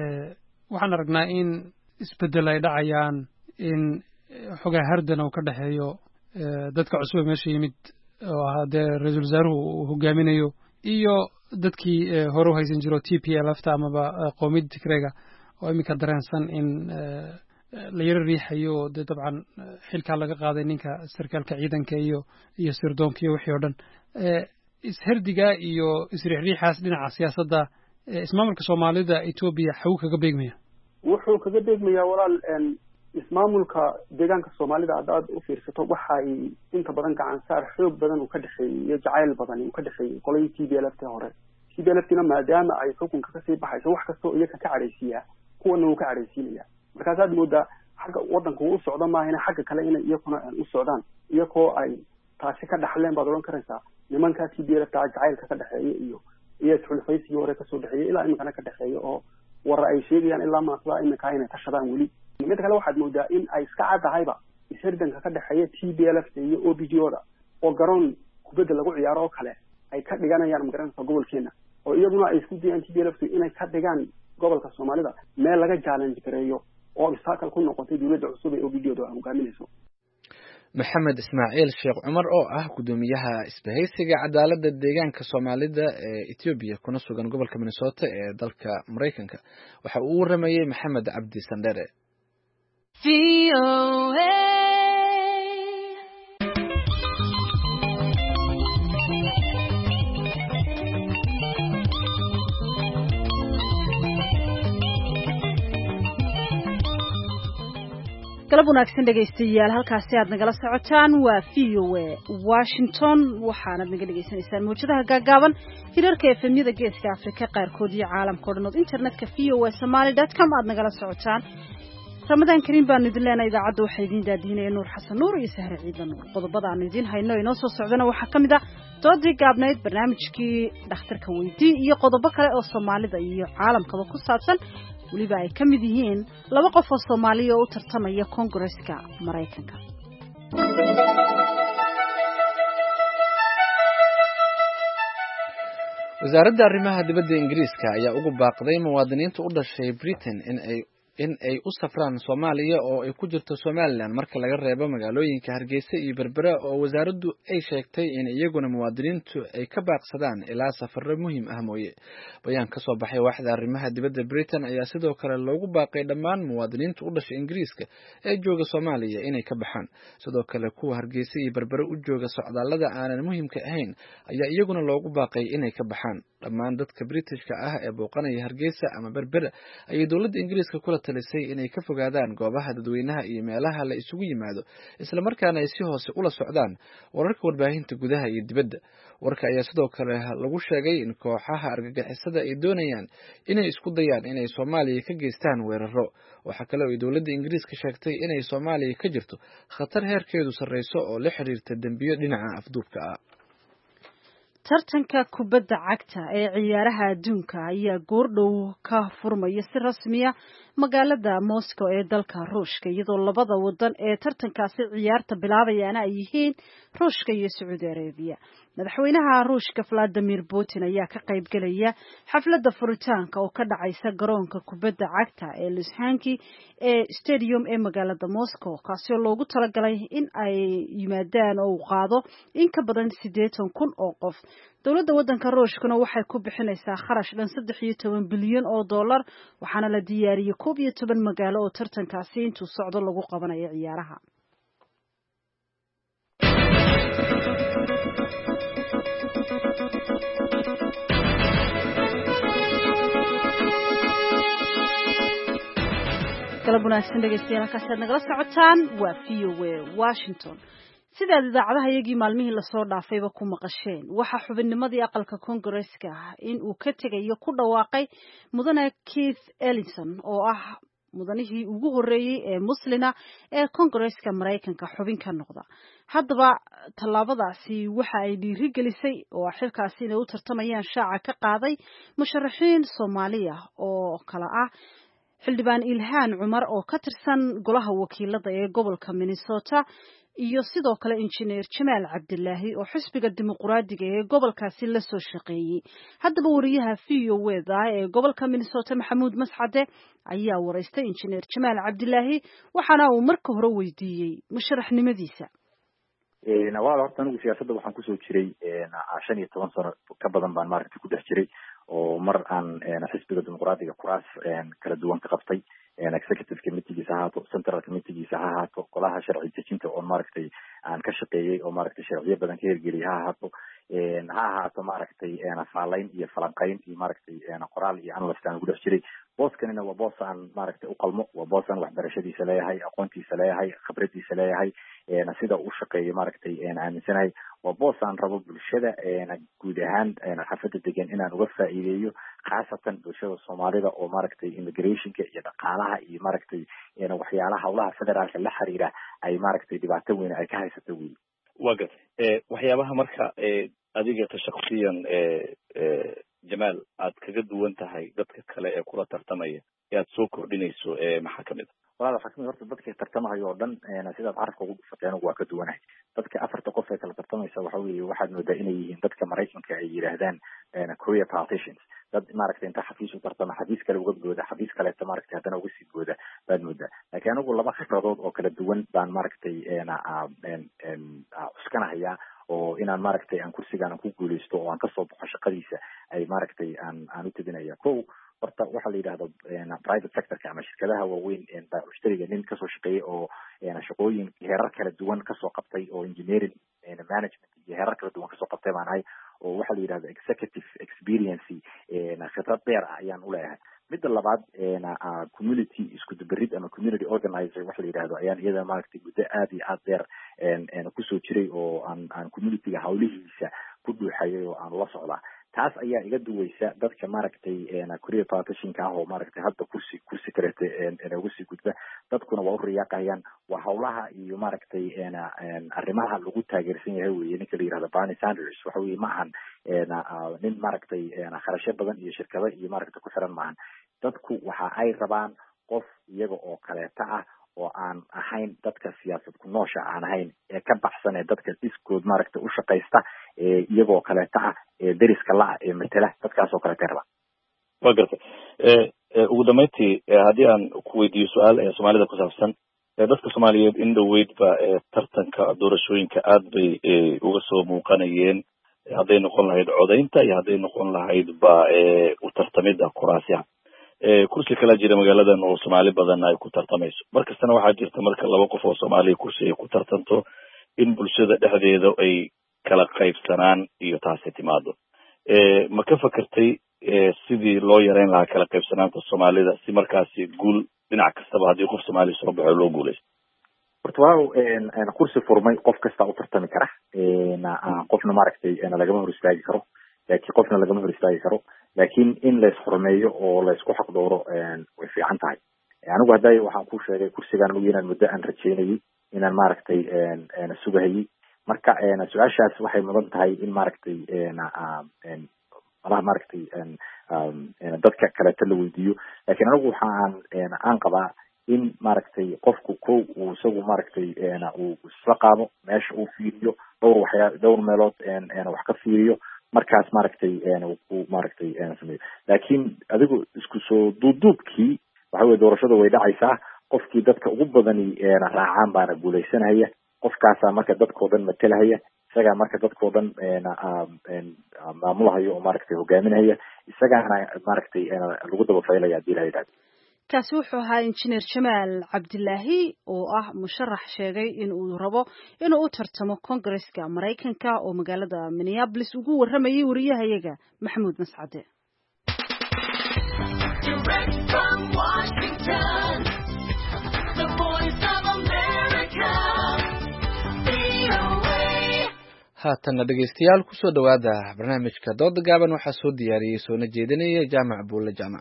waxaan aragnaa in isbedel ay dhacayaan in xogaa hardan uu ka dhexeeyo dadka cusub ee meesha yimid oo ahaa dee ra-iisul wasaaruhu uu hogaaminayo iyo dadkii hore u haysan jiro T P L F ta amaba qoomiyadda Tigreega oo iminka dareensan in la yaro riixayo oo dee dabcan xilkaa laga qaaday ninka sarkaalka ciidanka iyo iyo sirdoonka iyo wixii oo dhan isherdiga iyo isriixriixaas dhinaca siyaasadda ismaamulka soomaalida Ethiopia xagu kaga beegmaya wuxuu kaga beegmayaa walaal ismaamulka deegaanka soomaalida haddaad u fiirsato waxay inta badan gacan saar xoog badan uu ka dhexeeyey iyo jacayl badan uu ka dhexeeyey qoladii T B L F ta hore T B L F tina maadaama ay xukunka kasii baxayso wax kastoo iyaga ka cadhaysiiyaa kuwana uu ka cadhaysiinaya markaasaad moodaa xagga waddanka uu u socdo maahina xagga kale inay iyakuna u socdaan iyakoo ay taasi ka dhaxleen baad odhan karaysaa nimankaa T B L F ta jacaylka ka dhexeeya iyo iyo isxulfaysiyo hore kasoo dhexeeyay ilaa iminkana ka dhexeeya oo warra ay sheegayaan ilaa maasada iminkaa inay tashadaan weli mid kale waxaad moodaa in ay iska caddahayba ishirdanka ka dhexeeya T B L F iyo O B G O da oo garoon kubadda lagu ciyaaro oo kale ay ka dhiganayaan magaranaysa gobolkeena oo iyaguna ay isku dayaan T B L F inay ka dhigaan gobolka Soomaalida meel laga challenge gareeyo oo obstacle ku noqotay dawladda cusub ee O B G O da hogaaminayso maxamed ismaaciil sheekh cumar oo ah gudoomiyaha isbahaysiga cadaaladda deegaanka Soomaalida ee Ethiopia kuna sugan gobolka Minnesota ee dalka Mareykanka waxa uu waramayay maxamed cabdi sandere galab wanaagsan dhegaystayaal halkaasi aad nagala socotaan waa V O A Washington waxaanad naga dhagaysanaysaan mawjadaha gaagaaban hirarka efemyada geeska Afrika qaarkood iyo caalamka oo dhan oo internetka v o a somali dot com aad nagala socotaan Ramadan Kareem baan idin leenahay idaacadda waxa idin daadinaya Nuur Xasan Nuur iyo Sahra Ciidan Nuur qodobada aan idin hayno inoo soo socdana waxa kamid ah doodii gaabnayd barnaamijkii dhakhtarka weydii iyo qodobo kale oo Soomaalida iyo caalamkaba ku saabsan waliba ay kamid yihiin laba qof oo Soomaaliya oo u tartamaya Congress-ka Mareykanka wasaaradda arrimaha dibadda Ingiriiska ayaa ugu baaqday muwaadiniinta u dhashay Britain in ay in ay u safraan Soomaaliya oo ay ku jirto Somaliland marka laga reebo magaalooyinka Hargeysa iyo Berbera oo wasaaraddu ay sheegtay in iyaguna muwaadiniintu ay ka baaqsadaan ilaa safarro muhiim ah mooye bayaan ka soo baxay waaxda arrimaha dibadda Britain ayaa sidoo kale loogu baaqay dhammaan muwaadiniinta u dhashay Ingiriiska ee jooga Soomaaliya inay ka baxaan sidoo kale kuwa Hargeysa iyo Berbera u jooga socdaallada aanan muhiimka ahayn ayaa iyaguna loogu baaqay inay ka baxaan dhammaan dadka Britishka ah ee booqanaya Hargeysa ama Berbera ay dawladda Ingiriiska kula talisay inay ka fogaadaan goobaha dadweynaha iyo meelaha la isugu yimaado isla markaana ay si hoose ula socdaan wararka warbaahinta gudaha iyo dibadda warka ayaa sidoo kale lagu sheegay in kooxaha argagixisada ay doonayaan inay isku dayaan inay Soomaaliya ka geystaan weeraro waxa kale oo dawladda Ingiriiska sheegtay inay Soomaaliya ka jirto khatar heerkeedu sareyso oo la xiriirta dambiyo dhinaca afduubka ah tartanka kubadda cagta ee ciyaaraha adduunka ayaa goordhow ka furmaya si rasmi ah magaalada Moscow ee dalka Ruushka iyadoo labada wadan ee tartankaasi ciyaarta bilaabayana ay yihiin Ruushka iyo Saudi Arabia madaxweynaha Ruushka Vladimir Putin ayaa ka qayb galaya xafladda furitaanka oo ka dhacaysa garoonka kubadda cagta ee Luzhniki ee stadium ee magaalada Moscow kaasi oo loogu talagalay in ay yimaadaan oo qaado in ka badan siddeetan kun oo qof dawladda wadanka Ruushkuna waxay ku bixinaysaa kharash dhan saddex iyo toban bilyan oo dollar waxaana la diyaariyay koob iyo toban magaalo oo tartankaasi intuu socdo lagu qabanayo ciyaaraha galab wanaagsan dhegaystayaal halkaasi aad nagala socotaan waa V O A Washington sidaad idaacadaha iyagii maalmihii lasoo dhaafayba ku maqasheen waxa xubinnimadii aqalka Congress-ka in uu ka tegayo ku dhawaaqay mudane Keith Ellison oo ah mudanihii ugu horeeyay ee muslina ee Congress-ka Mareykanka xubin ka noqda haddaba tallaabadaasi waxa ay dhiiri gelisay oo xilkaasi inay u tartamayaan shaaca ka qaaday musharaxiin Soomaaliya oo kala ah xildhibaan Ilhaan Cumar oo ka tirsan golaha wakiilada ee gobolka Minnesota iyo sidoo kale injineer Jamaal Cabdilaahi oo xisbiga dimuqraadiga ee gobolkaasi la soo shaqeeyay haddaba wariyaha V O A da ee gobolka Minnesota Maxamuud Mascade ayaa wareystay injineer Jamaal Cabdilaahi waxaana uu marka hore weydiiyay musharaxnimadiisa ee nawaal horta anigu siyaasadda waxaan ku soo jiray shan iyo toban sano ka badan baan maaragtay ku dhex jiray oo mar aan xisbiga dimuqraadiga kuraas kala duwan ka qabtay executive committee-giisa ha ahaato central committee-giisa ha ahaato golaha sharci dejinta oo maaragtay aan ka shaqeeyey oo maaragtay sharciyo badan ka hirgeliyay ha ahaato ha ahaato maaragtay faalayn iyo falanqayn iyo maaragtay qoraal iyo analyst aan ku dhex jiray booskanina waa boos aan maaragtay u qalmo waa boos aan waxbarashadiisa leeyahay aqoontiisa leeyahay khibradiisa leeyahay sida uu shaqeeyo maaragtay aaminsanahay waa boos aan rabo bulshada guud ahaan xaafadda degan inaan uga faa'iideeyo khaasatan bulshada Soomaalida oo maaragtay immigrationka iyo dhaqaalaha iyo maaragtay waxyaalaha hawlaha federaalka la xiriira ay maaragtay dhibaato weyn ay ka haysato weey wagat ee waxyaabaha marka ee adiga tashaqsiyan ee jamaal aad kaga duwan tahay dadka kale ee kula tartamaya ee aad soo kordhinayso ee maxaa kamid ah walaal waxaa kamid horta dadka tartamayo oo dhan sidaad carabka ugu dhufatay anigu waa ka duwanahay dadka afarta qof ee kala tartamaysa waxa weeye waxaad moodaa inay yihiin dadka Maraykanka ay yiraahdaan career politicians dad maaragtay inta xafiis u tartama xafiis kale uga gooda xafiis kale ta maaragtay haddana uga sii gooda baad moodaa laakiin anigu laba khibradood oo kala duwan baan maaragtay uskanahayaa oo inaan maaragtay aan kursigaan ku guuleysto oo aan kasoo baxo shaqadiisa ay maaragtay aan aan u tebinaya kow horta waxaa la yidhahda private sectorka ama shirkadaha waaweyn mushtariga nin kasoo shaqeeyay oo shaqooyin heerar kala duwan kasoo qabtay oo engineering management iyo heerar kala duwan kasoo qabtay baan ahay oo waxaa la yidhahda executive experience khibrad dheer ah ayaan uleeyahay midda labaad community isku dubarid ama community organizer waxa la yidhahdo ayaan iyada maaragtay muddo aad iyo aad dheer kusoo jiray oo aan aan communityga hawlihiisa ku dhuuxayay oo aan la socdaa taas ayaa iga duwaysa dadka maaragtay career politicianka ah oo maaragtay hadda kursi kursi kaleete uga sii gudba dadkuna waa u riyaaqayaan waa hawlaha iyo maaragtay arrimaha lagu taageersan yahay weye ninka la yihahdo Bernie Sanders waxa weye ma ahan nin maaragtay kharasho badan iyo shirkado iyo maaragtay ku xiran maahan dadku waxa ay rabaan qof iyaga oo kaleeta ah oo aan ahayn dadka siyaasad ku noosha aan ahayn ee ka baxsan ee dadka iskood maaragtay u shaqaysta ee iyagoo kaleeta ah ee deriska la ee matala dadkaas oo kaleeta raba waa gartay ugu dambeyntii haddii aan ku weydiiyo su-aal ee soomaalida ku saabsan dadka soomaaliyeed in dhaweydba tartanka doorashooyinka aad bay uga soo muuqanayeen hadday noqon lahayd codaynta iyo hadday noqon lahayd ba u tartamida kuraasyaha kursi kala jira magaaladan oo Soomaali badan ay ku tartamayso markastana waxaa jirta marka laba qof oo Soomaali kursi ay ku tartanto in bulshada dhexdeeda ay kala qaybsanaan iyo taasi timaado ee ma ka fakartay sidii loo yareyn lahaa kala qaybsanaanta Soomaalida si markaasi guul dhinac kastaba haddii qof Soomaali soo baxo loo guuleysto horta waa kursi furmay qof kasta u tartami kara qofna maaragtay lagama hor istaagi karo laakiin qofna lagama hor istaagi karo laakiin in la isxurmeeyo oo la isku xaq dooro way fiican tahay anigu hadday waxaan ku sheegay kursigan ugu inaan muddo aan rajeynayay inaan maaragtay sugahayay marka su-aashaas waxay mudan tahay in maaragtay malaha maaragtay dadka kaleeta la weydiiyo laakiin anigu waxaan aan qabaa in maaragtay qofku kow uu isagu maaragtay uu isla qaado meesha uu fiiriyo dhowr waxyaa dhowr meelood wax ka fiiriyo markaas maaragtay uu maaragtay sameeyo laakiin adigu isku soo duuduubkii waxa weye doorashada way dhacaysaa qofkii dadka ugu badani raacaan baana guuleysanaya qofkaasaa marka dadkao dhan matalahaya isagaa marka dadkao dhan maamulahayo oo maaragtay hogaaminaya isagaana maaragtay lagu daba faylaya hadii la yidhahdo kaasi wuxuu ahaa injineer jamaal cabdilaahi oo ah musharax sheegay in uu rabo inuu u tartamo Congress-ka Mareykanka oo magaalada Minneapolis ugu waramayay wariyahayaga Maxamuud Mascade haatan dhageystayaal ku soo dhawaada barnaamijka Dooda Gaaban waxaa soo diyaariyay soo najeedinaya Jaamac Buule Jaamac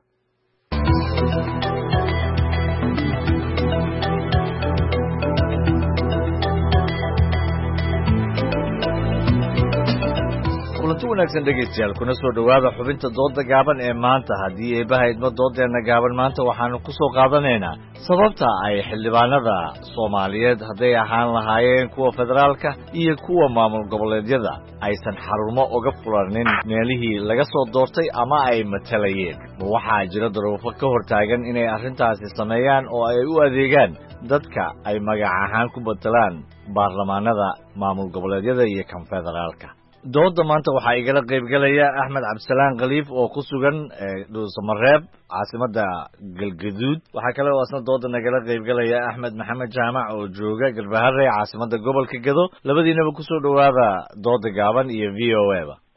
kulanti wanaagsan dhegeystayaal kuna soo dhawaada xubinta dooda gaaban ee maanta haddii eebaha idmo doodeena gaaban maanta waxaanu ku soo qaadanaynaa sababta ay xildhibaanada Soomaaliyeed hadday ahaan lahaayeen kuwa federaalka iyo kuwa maamul goboleedyada aysan xarumo uga fulanin meelihii laga soo doortay ama ay matalayeen ma waxaa jira daruufo ka hortaagan inay arrintaasi sameeyaan oo ay u adeegaan dadka ay magac ahaan ku batalaan baarlamaanada maamul goboleedyada iyo kan federaalka dooda maanta waxaa igala qaybgalaya Axmed Cabdisalaan Khaliif oo ku sugan Dhuusamareeb caasimadda Galgaduud waxaa kale oo asna dooda nagala qaybgalaya Axmed Maxamed Jaamac oo jooga Galbaharey caasimadda gobolka Gado labadiinaba ku soo dhawaada dooda gaaban iyo V O A ba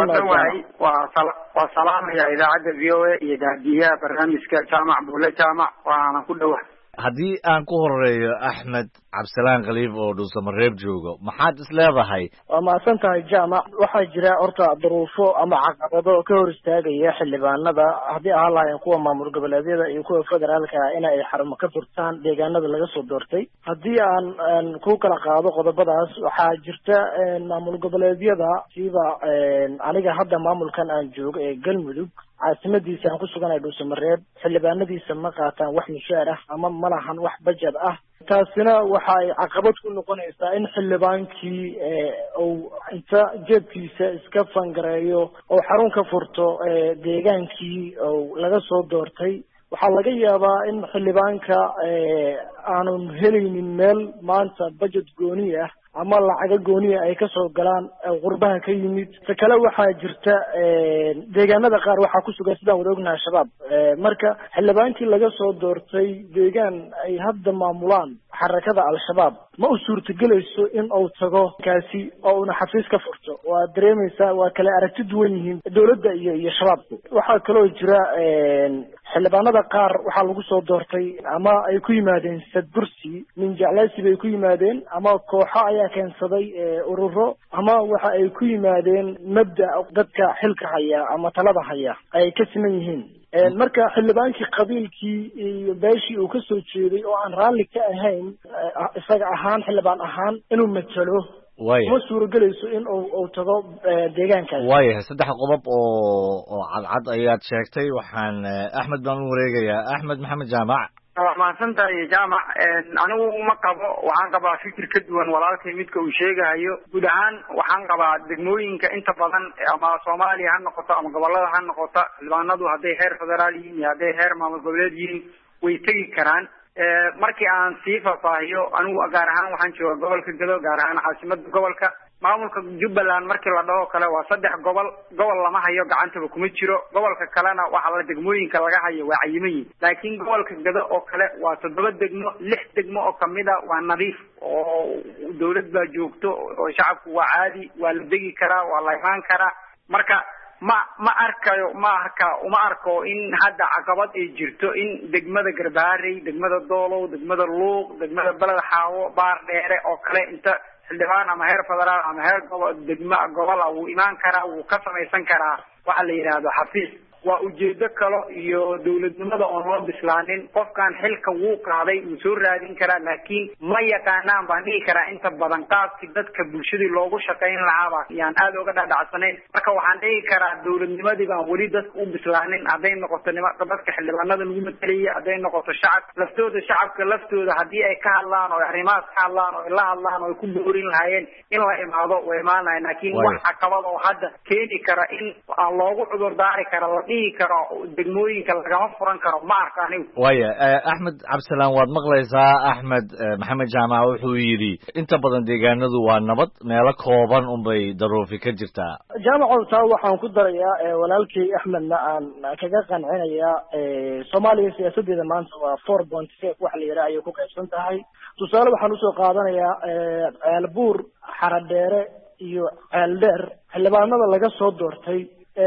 waa salaamaya idaacadda V O A iyo daadiyaha barnaamijka Jaamac Buule Jaamac waana ku dhawaad haddii aan ku horeeyo Axmed cabdisalaan khaliif oo dhuusamareeb joogo maxaad is leedahay waa mahadsan tahay jaamac waxaa jira horta duruufo ama caqabado ka hor istaagaya xildhibaanada haddii ahaan lahaayeen kuwa maamul goboleedyada iyo kuwa federaalka in ay xarumo ka furtaan deegaanada laga soo doortay haddii aan ku kala qaado qodobadaas waxaa jirta maamul goboleedyada siba aniga hadda maamulkan aan joogo ee galmudug caasimadiisa aan ku suganahay dhuusamareeb xildhibaanadiisa ma qaataan wax mushaar ah ama ma lahan wax bajad ah taasina waxa ay caqabad ku noqonaysaa in xildhibaankii uu inta jeebkiisa iska fangareeyo oo xarun ka furto deegaankii oo laga soo doortay waxaa laga yaabaa in xildhibaanka aanun helaynin meel maanta budget gooni ah ama lacaga gooniya ay kasoo galaan qurbaha ka yimid ta kale waxaa jirta deegaanada qaar waxaa ku sugan sidaan wada ognahay shabaab marka xildhibaankii laga soo doortay deegaan ay hadda maamulaan xarakada al-shabaab ma u suurtagelayso in uu tago kaasi oo una xafiis ka furto waa dareemaysaa waa kale aragti duwan yihiin dowladda iyo iyo shabaabku waxaa kaloo jira xildhibaanada qaar waxaa lagu soo doortay ama ay ku yimaadeen sadbursi min jeclaysi bay ku yimaadeen ama kooxo ayaa keensaday ururo ama waxa ay ku yimaadeen mabda dadka xilka haya ama talada haya ay ka siman yihiin marka xildhibaankii qabiilkii iyo beeshii uu kasoo jeeday oo aan raalli ka ahayn isaga ahaan xildhibaan ahaan inuu matalo waya ma suuragelayso in uu uu tago deegaankaas waayahay saddex qodob oo oo cadcad ayaad sheegtay waxaan axmed baan u wareegayaa axmed maxamed jaamac waa mahadsan tahay jaamac anigu ma qabo waxaan qabaa fikir ka duwan walaalkay midka uu sheegahayo guud ahaan waxaan qabaa degmooyinka inta badan ama soomaaliya ha noqoto ama gobolada ha noqoto xildhibaanadu hadday heer federaal yihiin iyo hadday heer maamul goboleed yihiin way tegi karaan markii aan sii faahfaahiyo anigu gaar ahaan waxaan jooga gobolka gado gaar ahaan caasimada gobolka maamulka jubbaland markii la dhaho kale waa saddex gobol gobol lama hayo gacantaba kuma jiro gobolka kalena waxa la degmooyinka laga hayo waa cayiman yihin laakiin gobolka gado oo kale waa toddoba degmo lix degmo oo kamid a waa nadiif oo dawlad baa joogto oo shacabku waa caadi waa la degi karaa waa la imaan karaa marka ma ma arkayo ma arka uma arko in hadda caqabad ay jirto in degmada garbaharey degmada doolow degmada luuq degmada beled xaawo baar dheere oo kale inta xildhibaan ama heer federaal ama heer gobo degmo gobol ah wuu imaan karaa wuu ka samaysan karaa waxa la yidhaahdo xafiis waa ujeedo kale iyo dawladnimada oon loo bislaanin qofkan xilka wuu qaaday wuu soo raadin karaa laakiin ma yaqaanaan baan dhihi karaa inta badan qaabkii dadka bulshadii loogu shaqayn lahaaba yaan aada uga dhadhacsanayn marka waxaan dhihi karaa dawladnimadii baan weli dadka u bislaanin hadday noqoto nima dadka xildhibaanada lagu matalaya hadday noqoto shacab laftooda shacabka laftooda haddii ay ka hadlaan oo arrimahaas ka hadlaan oo la hadlaan oo ay ku boorin lahaayeen in la imaado way imaan lahayn laakiin wax caqabad oo hadda keeni kara in aan loogu cudur daari kara dhihi karo degmooyinka lagama furan karo ma arka anigu waya axmed cabdisalaan waad maqlaysaa axmed maxamed jaamac wuxuu yidhi inta badan deegaanadu waa nabad meelo kooban unbay daruufi ka jirtaa jaamacow taa waxaan ku darayaa walaalkay axmedna aan kaga qancinayaa soomaaliya siyaasadeeda maanta waa four point five waxa la yidhaha ayay ku qaybsan tahay tusaale waxaan usoo qaadanayaa ceelbuur xaradheere iyo ceeldheer xildhibaanada laga soo doortay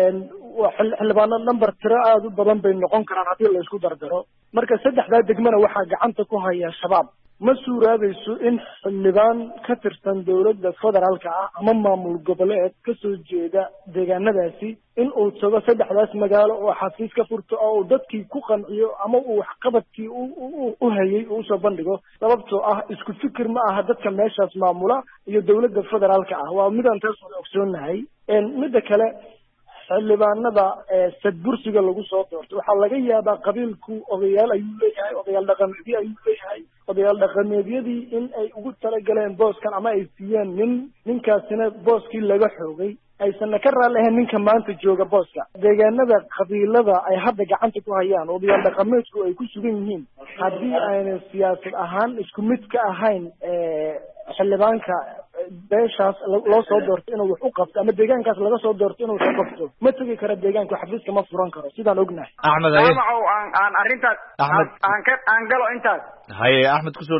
xildhibaano number tiro aada u badan bay noqon karaan haddii la isku dardaro marka saddexdaa degmana waxaa gacanta ku haya shabaab ma suuraabayso in xildhibaan ka tirsan dawladda federaalka ah ama maamul goboleed kasoo jeeda deegaanadaasi in uu tago saddexdaas magaalo oo xafiis ka furto oo uu dadkii ku qanciyo ama uu waxqabadkii u hayay uu usoo bandhigo sababtoo ah isku fikir ma aha dadka meeshaas maamula iyo dawladda federaalka ah waa midaan taas wada ogsoonahay midda kale xildhibaanada sadbursiga lagu soo doortay waxaa laga yaabaa qabiilku odayaal ayuu leeyahay odayaal dhaqameedyo ayuu leeyahay odayaal dhaqameedyadii in ay ugu talagaleen booskan ama ay siiyeen nin ninkaasina booskii laga xoogay aysanna ka raali ahayn ninka maanta jooga booska deegaanada qabiilada ay hadda gacanta ku hayaan odayaal dhaqameedku ay ku sugan yihiin haddii ayna siyaasad ahaan isku mid ka ahayn xildhibaanka beeshaas loo soo doorto inuu wax u qabto ama deegaankaas laga soo doorto inuu wax u qabto ma tegi karo deegaanka xafiiska ma furan karo sidaan ognahay axmed jaamacow aan aan arrintaas aan ka aan galo intaas haye axmed kusoo dhawow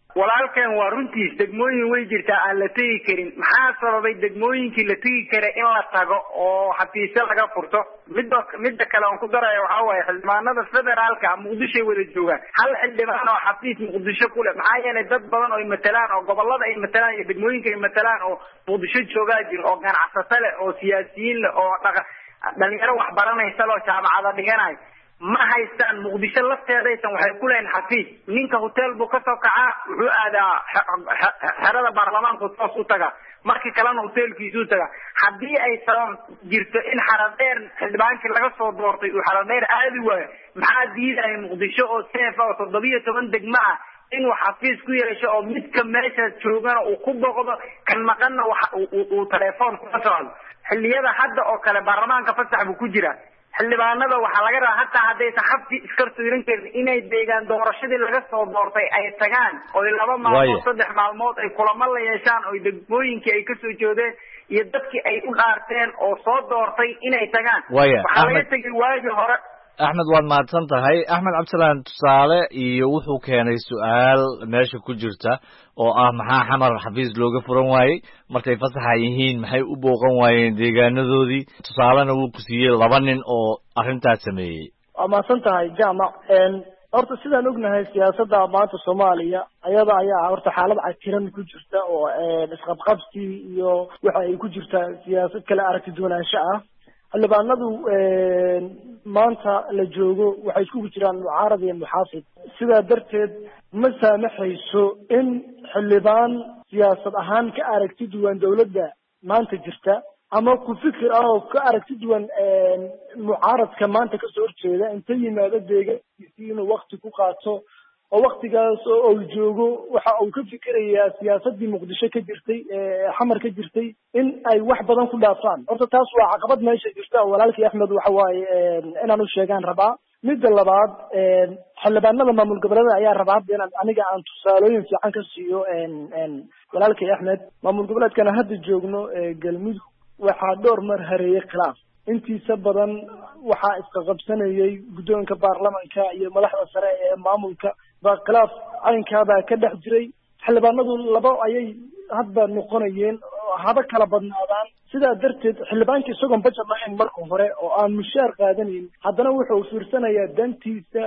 walaalkan waa runtiis degmooyin way jirtaa aan la tegi karin. maxaa sababay degmooyinkii la tegi kara in la tago oo xafiisyo laga furto? midda midda kale aan ku darayo waxaa waaye xildhibaanada federaalka muqdisho wada joogaan. hal xildhibaan oo xafiis muqdisho ku leh maxaa yeelay dad badan oo ay matalaan oo gobolada ay matalaan iyo degmooyinka ay matalaan oo muqdisho joogaa jiro oo ganacsato leh oo siyaasiyiin leh oo dhaqa dhalinyaro wax baranaysa oo jaamacada dhiganay ma haystaan. muqdisho lafteedaysan waxay ku leeyihiin xafiis. ninka hotel buu kasoo kacaa wuxuu aadaa xerada baarlamaanku toos u taga markii kalena hotelkiisuu taga. haddii ay sabab jirto in xaradheer xildhibaankii laga soo doortay uu xaradheer aadi waayo maxaa diidaya muqdisho oo seefa oo toddobiyo toban degmo ah inuu xafiis ku yeesho oo midka meesha joogana uu ku boqdo kan maqanna uu telefoon kula socdo. xilliyada hadda oo kale baarlamaanka fasax buu ku jira. xildhibaanada waxaa laga rabaa hataa haddaysan xabsi iskartoorin karin inay deegaan doorashadii laga soo doortay ay tagaan oo laba maalmood saddex maalmood ay kulamo la yeeshaan oo degmooyinkii ay kasoo jeedeen iyo dadkii ay u dhaarteen oo soo doortay inay tagaan. waxaa laga tegay waagii hore. axmed waad mahadsan tahay. axmed cabdisalaan tusaale iyo wuxuu keenay su-aal meesha ku jirta oo ah maxaa xamar xafiis looga furan waayey markay fasaxa yihiin maxay u booqan waayeen deegaanadoodii. tusaalena wuu ku siiyey laba nin oo arrintaas sameeyey. waa mahadsan tahay jaamac. horta sidaan ognahay siyaasadda maanta soomaaliya ayada ayaa horta xaalad cakiran ku jirta oo isqabqabsi iyo waxa ay ku jirtaa siyaasad kale aragti duwanaansho ah. xildhibaanadu maanta la joogo waxay iskugu jiraan mucaarad iyo muxaafid. sidaa darteed ma saamaxayso in xildhibaan siyaasad ahaan ka aragti duwan dawladda maanta jirta ama ku fikir ah oo ka aragti duwan mucaaradka maanta kasoo horjeeda inta yimaado deegaankiisii inuu wakti ku qaato oo waktigaas oo uu joogo waxa uu ka fikirayaa siyaasadii muqdisho ka jirtay xamar ka jirtay in ay wax badan ku dhaafaan. horta taas waa caqabad meesha jirta oo walaalkii axmed waxa waaye inaan u sheegaan rabaa. midda labaad xildhibaanada maamul goboleeda ayaa rabaa hadda inaan aniga aan tusaalooyin fiican ka siiyo walaalkii axmed. maamul goboleedkana hadda joogno galmudug waxaa dhowr mar hareeyay khilaaf. intiisa badan waxaa isqaqabsanayay guddoonka baarlamanka iyo madaxda sare ee maamulka baa khilaaf caynkaabaa ka dhex jiray. xildhibaanadu laba ayay hadda noqonayeen haba kala badnaadaan. sidaa darteed xildhibaanka isagoon bajet lahayn marka hore oo aan mushaar qaadanayn haddana wuxuu fiirsanayaa dantiisa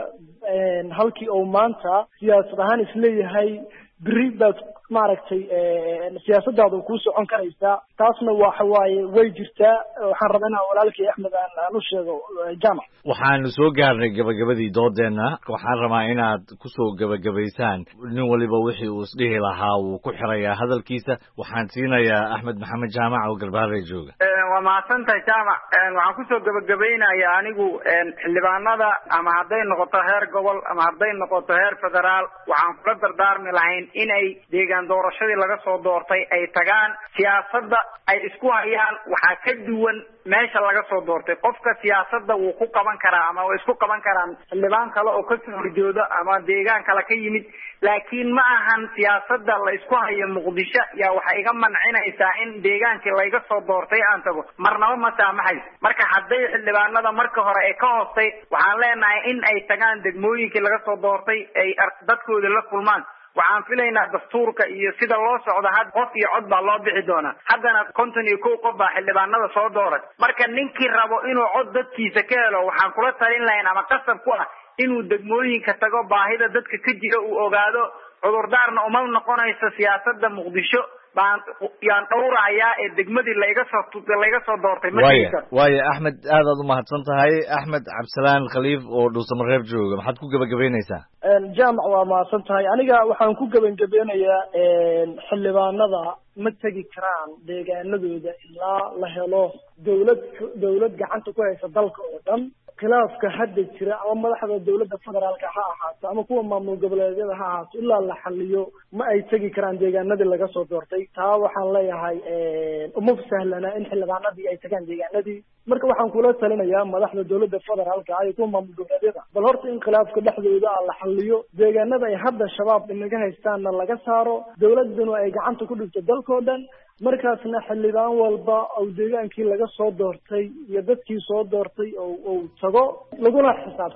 halkii uu maanta siyaasad ahaan isleeyahay beri baad maaragtay siyaasadaada kuu socon karaysaa. taasna waxa waaye way jirtaa. waxaan rabaa inaan walaalkii axmed aan u sheego jaamac. waxaanu soo gaarnay gabagabadii doodeenna. waxaan rabaa inaad kusoo gabagabaysaan nin waliba wixii uu isdhihi lahaa wuu ku xirayaa hadalkiisa. waxaan siinayaa axmed maxamed jaamac oo garbaare jooga. waa mahadsantahay jaamac. waxaan kusoo gabagabaynayaa anigu xildhibaanada ama hadday noqoto heer gobol ama hadday noqoto heer federaal waxaan kula dardaarmi lahayn inay deegaan doorashadii laga soo doortay ay tagaan. siyaasadda ay isku hayaan waxaa ka duwan meesha laga soo doortay. qofka siyaasadda wuu ku qaban karaa ama way isku qaban karaan xildhibaan kale oo kasoo horjooda ama deegaan kale ka yimid, laakiin ma ahan siyaasadda la isku hayo muqdisho yaa waxay iga mancinaysaa in deegaankii layga soo doortay aan tago. marnaba ma saamaxayso. marka hadday xildhibaanada marka hore ay ka hoostay waxaan leenahay in ay tagaan degmooyinkii laga soo doortay ay dadkooda la kulmaan. waxaan filaynaa dastuurka iyo sida loo socdo had qof iyo cod baa loo bixi doonaa. haddana konton iyo kow qof baa xildhibaanada soo dooray. marka ninkii rabo inuu cod dadkiisa ka helo waxaan kula talin lahayn ama qasab ku ah inuu degmooyinka tago, baahida dadka ka jira uu ogaado. cudurdaarna uma noqonayso siyaasadda muqdisho baan yaan dhowrayaa ee degmadii layga soo layga soo doortay. waayo axmed aad aad u mahadsan tahay. axmed cabdisalaan khaliif oo dhuusamareeb jooga maxaad ku gabagabaynaysaa? jaamac waa mahadsan tahay. aniga waxaan ku gabagabeynayaa xildhibaanada ma tegi karaan deegaanadooda ilaa la helo dawlad dawlad gacanta ku haysa dalka oo dhan. khilaafka hadda jira ama madaxda dawladda federaalka ha ahaato ama kuwa maamul goboleedyada ha ahaato ilaa la xaliyo ma ay tegi karaan deegaanadii laga soo doortay. taa waxaan leeyahay uma sahlana in xildhibaanadii ay tagaan deegaanadii. marka waxaan kula talinayaa madaxda dawladda federaalka iyo kuwa maamul goboleedyada bal horta in khilaafka dhexdooda la xaliyo, deegaanada ay hadda shabaab inaga haystaanna laga saaro, dawladuna ay gacanta ku dhigto dalkoo dhan. markaasna xildhibaan walba oo deegaankii laga soo doortay iyo dadkii soo doortay oo tago laguna xisaabtamo.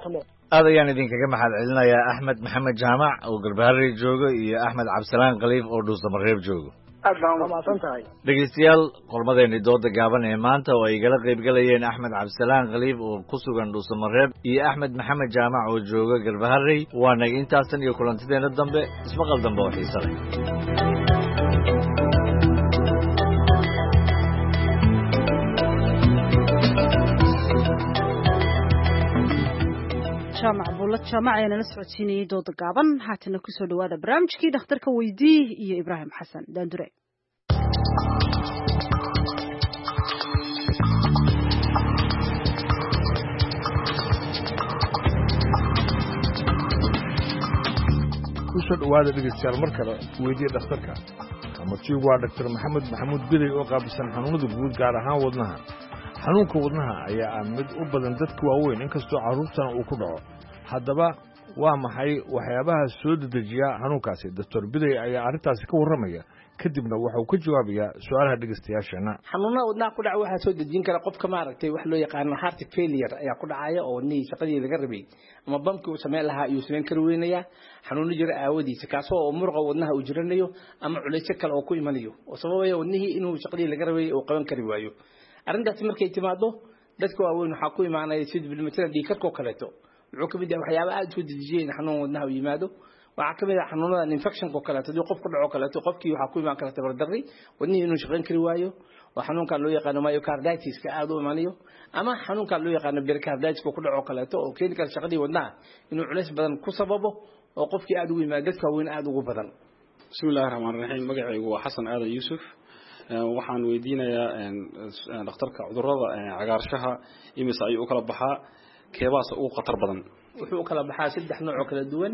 aad ayaan idinkaga mahad celinayaa Axmed Maxamed Jaamac oo Galbaharey joogo iyo Axmed Cabdisalaan Khaliif oo Dhuusamareeb joogo aad baan u mahadsantahay dhegeystayaal qolmadeena dooda gaaban ee maanta oo ay gala qayb galayeen Axmed Cabdisalaan Khaliif oo ku sugan Dhuusamareeb iyo Axmed Maxamed Jaamac oo jooga Galbaharey waa naga intaasan iyo kulantideena dambe ismaqal dambe oo xiiso leh jaamac buulla jaamac ayaa nala socodsiinayay dooda gaaban haatana ku soo dhawaada barnaamijkii dhakhtarka weydii iyo Ibraahim Xasan Daandure ku soo dhawaada dhegeystayaal mar kale weydii dhakhtarka xamartiigu waa Dr. Maxamed Maxamuud Biday oo qaabilsan xanuunada guud gaar ahaan wadnaha xanuunka wadnaha ayaa ah mid u badan dadka waaweyn inkastoo carruurtana uu ku dhaco haddaba waa maxay waxyaabaha soo dedejiya xanuunkaasi Doctor Biday ayaa arrintaasi ka warramaya kadibna waxa uu ka jawaabayaa su'aalaha dhegeystayaasheena xanuunada wadnaha ku dhaca waxaa soo dejin kara qofka maaragtay wax loo yaqaan heart failure ayaa ku dhacaya oo wadnihii shaqadii laga rabay ama bamkii uu sameyn lahaa ayuu sameyn kari weynaya xanuuno jira aawadiisa kaasoo oo muruqa wadnaha uu jiranayo ama culaysyo kale oo ku imanayo oo sababaya wadnihii inuu shaqadii laga rabay uu qaban kari waayo arrintaasi markay timaado dadka waaweyn waxaa ku imaanaya sida bilmetrada dhiigkarka oo kaleeto wuxuu ka mid yahay waxyaabaha aad soo dejiyay in xanuun wadnaha u yimaado waxaa ka mid ah xanuunada infectionka oo kaleeto haddii qof ku dhaco kaleeto qofkii waxaa ku imaan kara tabardarri wadnihii inuu shaqayn kari waayo oo xanuunkan loo yaqaano myocarditis-ka aad u imanayo ama xanuunkan loo yaqaano pericarditis-ka ku dhaco kaleeto oo keeni kara shaqadii wadnaha inuu culays badan ku sababo oo qofkii aad ugu yimaado dadka waaweyn aad ugu badan bismillahi raxmaani raxiim magacaygu waa xasan aadan yuusuf waxaan weydiinayaa dhakhtarka cudurrada cagaarshaha imis ayuu u kala baxaa keebaas ugu khatar badan wuxuu u kala baxaa saddex nooc oo kala duwan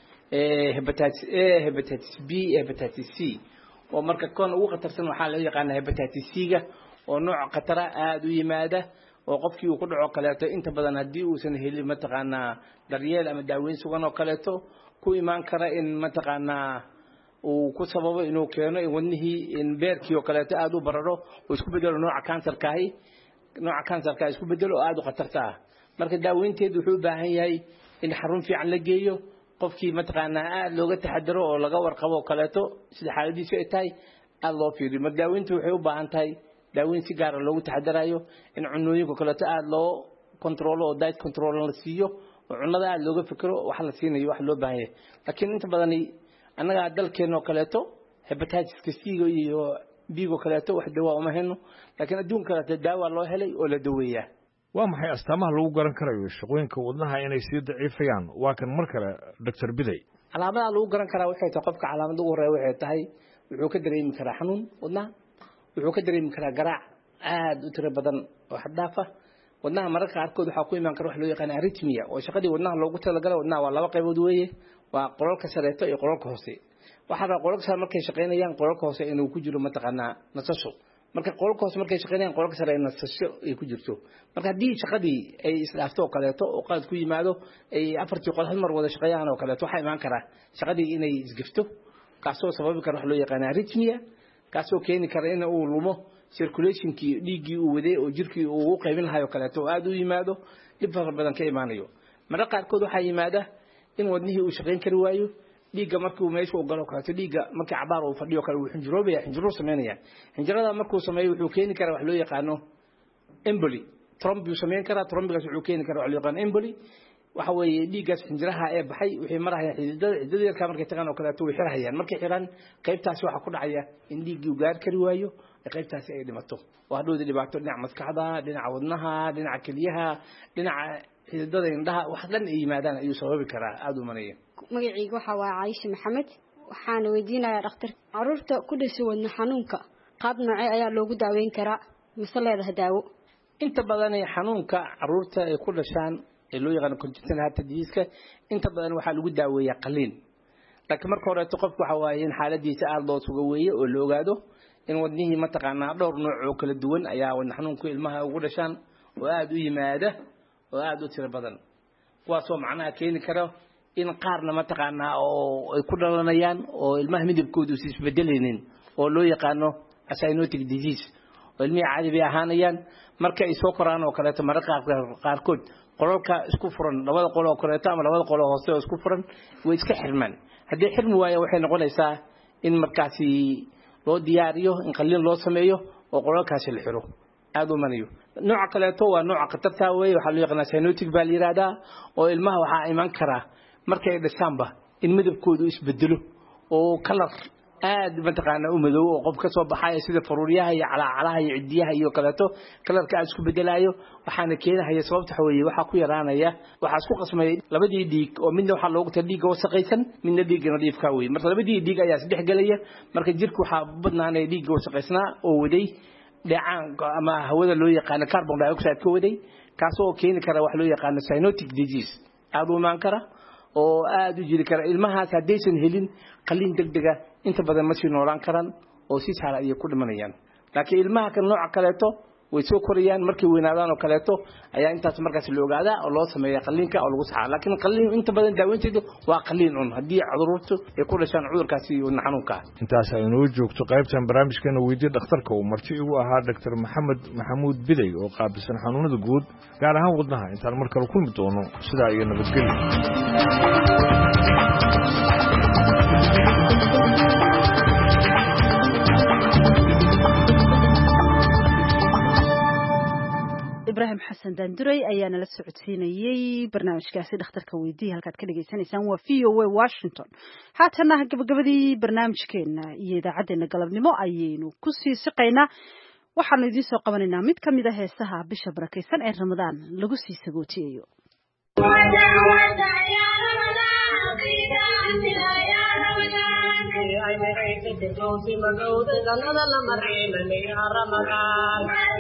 hepatitis A hepatitis B hepatitis C oo marka kon ugu khatarsan waxaa loo yaqaanaa hepatitis C-ga oo nooc khatara aad u yimaada oo qofkii uu ku dhaco kaleeto inta badan haddii uusan helin mataqaanaa daryeel ama daaweyn sugan oo kaleeto ku imaan kara in mataqaanaa uu ku sababo inuu keeno in wadnihii in beerkii oo kaleeto aad u bararo oo isku bedelo nooca kansarkaahi nooca kansarka isku bedelo oo aad u khatarta ah marka daaweynteedu wuxuu u baahan yahay in xarun fiican la geeyo qofkii mataqaanaa aad looga taxadaro oo laga warqabo kaleeto sida xaaladiisu ay tahay aad loo fiiriyo marka daaweyntu waxay u baahan tahay daaweyn si gaar ah loogu taxadarayo in cunooyinka kaleeto aad loo control oo diet control la siiyo oo cunnada aad looga fikiro wax la siinayo wax loo baahan yahay laakiin inta badan annaga dalkeena oo kaleeto hepatitis C-ga iyo B-ga kaleeto wax dawaa uma hayno laakiin adduunka kaleeto daawa loo helay oo la daweeyaa waa maxay astaamaha lagu garan karayo shaqooyinka wadnaha inay sii daciifayaan waa kan mar kale Doctor Biday calaamadaha lagu garan karaa waxay tahay qofka calaamada ugu horeeya waxay tahay wuxuu ka dareemi karaa xanuun wadnaha wuxuu ka dareemi karaa garaac aad u tiro badan oo xad dhaaf ah wadnaha mararka qaarkood waxaa ku imaan kara wax loo yaqaan arrhythmia oo shaqadii wadnaha loogu talagalay wadnaha waa laba qaybood weeye waa qolalka sareeto iyo qolalka hoose waxaa rabaa qolalka sare markay shaqaynayaan qolalka hoose inuu ku jiro mataqaanaa nasasho marka qolalka hoose markay shaqaynayaan qolalka sare nasasho ay ku jirto marka haddii shaqadii ay isdhaafto oo kaleeto oo qalad ku yimaado ay afartii qol hal mar wada shaqeeyaan oo kaleeto waxaa imaan karaa shaqadii inay isgifto kaasoo sababi kara wax loo yaqaan arrhythmia kaasoo keeni kara in uu lumo circulationkii dhiiggii uu waday oo jirkii uu u qaybin lahayo kaleeto oo aad u yimaado dhib fara badan ka imaanayo mararka qaarkood waxaa yimaada in wadnihii uu shaqayn kari waayo dhiigga markuu meesha u galo kaleeto dhiigga markii cabaar uu fadhiyo kale uu xinjiroobaya xinjiruu sameynaya xinjirada markuu sameeyo wuxuu keeni karaa wax loo yaqaano emboli trombi uu sameyn karaa trombigaas wuxuu keeni karaa wax loo yaqaano emboli waxa weeye dhiiggaas xinjiraha ee baxay wixii marahayaan xididada xididada yarkaa markay tagaan oo kaleeto way xirahayaan markay xiraan qaybtaasi waxaa ku dhacaya in dhiiggii uu gaari kari waayo ee qaybtaasi ay dhimato oo hadhowda dhibaato dhinaca maskaxda dhinaca wadnaha dhinaca keliyaha dhinaca xididada indhaha wax dhan ay yimaadaan ayuu sababi karaa aad u manaya magacayga waxaa waa Caaisha Maxamed waxaana weydiinayaa dhakhtar caruurta ku dhashay wadna xanuunka qaab noocee ayaa loogu daaweyn karaa mise leedahay daawo inta badan xanuunka caruurta ay ku dhashaan ee loo yaqaan congenital heart disease inta badan waxaa lagu daaweeyaa qaliin laakiin marka hore qofku waxa waaye in xaaladiisa aad loo sugo weeye oo la ogaado in wadnihii mataqaanaa dhowr nooc oo kala duwan ayaa wadna xanuunka ilmaha ugu dhashaan oo aad u yimaada oo aad u tiro badan kuwaasoo macnaha keeni kara in qaarna mataqaanaa oo ay ku dhalanayaan oo ilmaha midabkoodu is isbedelaynin oo loo yaqaano cyanotic disease oo ilmihii caadi bay ahaanayaan marka ay soo koraan oo kaleeto mararka qaarkood qolalka isku furan labada qol oo koreeto ama labada qol oo hoose oo isku furan way iska xirmaan haddii xirmi waayo waxay noqonaysaa in markaasi loo diyaariyo in qalliin loo sameeyo oo qolalkaasi la xiro aad u maniyo nooca kaleeto waa nooca khatarta weey waxa loo yaqaan cyanotic baa la yiraahdaa oo ilmaha waxa iman kara markay dhashaanba in midabkoodu isbedelo oo color aad mataqaana u madow oo qof ka soo baxay sida faruuriyaha iyo calaacalaha iyo cidiyaha iyo kaleeto kalarka isku bedelayo waxaana keenaya sababta xaweye waxa ku yaraanaya waxa isku qasmay labadii dhiig oo midna waxa loogu tadhiiga wasaqaysan midna dhiig nadiif ka weey marka labadii dhiig ayaa saddex galaya marka jirku waxa badnaanay dhiig wasaqaysnaa oo waday dhacaan ama hawada loo yaqaan carbon dioxide ka waday kaas oo keeni kara wax loo yaqaan cyanotic disease aad u maan kara oo aad u jiri kara ilmahaas hadaysan helin qalliin degdeg ah inta badan ma sii noolaan karaan oo si sahal ay ku dhimanayaan laakiin ilmaha kan nooc kaleeto way soo korayaan markay weynaadaan oo kaleeto ayaa intaas markaas la ogaadaa oo loo sameeyaa qalliinka oo lagu saxaa laakiin qalliin inta badan daaweynteedu waa qalliin un haddii cudurrtu ay ku dhashaan cudurkaasi iyo xanuunka intaas ay noo joogto qaybtan barnaamijkeena weydii dhakhtarka uu marti igu ahaa Dr Maxamed Maxamuud Biday oo qaabilsan xanuunada guud gaar ahaan wadnaha intaan mar kale ku mid doono sidaa iyo nabadgelyo ibrahim xasan daanduray ayaa nala socodsiinayay barnaamijkaasi dhakhtarka weydii halkaad ka dhageysanaysaan waa v o a Washington haatana gabagabadii barnaamijkeena iyo idaacadeena galabnimo ayaynu ku sii siqaynaa waxaanu idiin soo qabanaynaa mid ka mid ah heesaha bisha barakaysan ee Ramadaan lagu sii sagootiyayo ay meesha dadowsi magowda ganada la maray ya Ramadan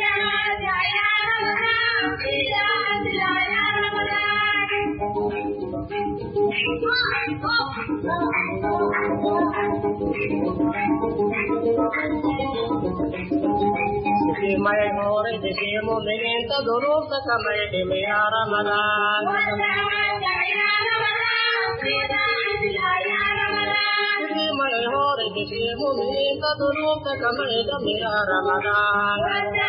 may hore de demo menenta dorota kamay de ya Ramadan may hore de demo menenta dorota kamay de ya Ramadan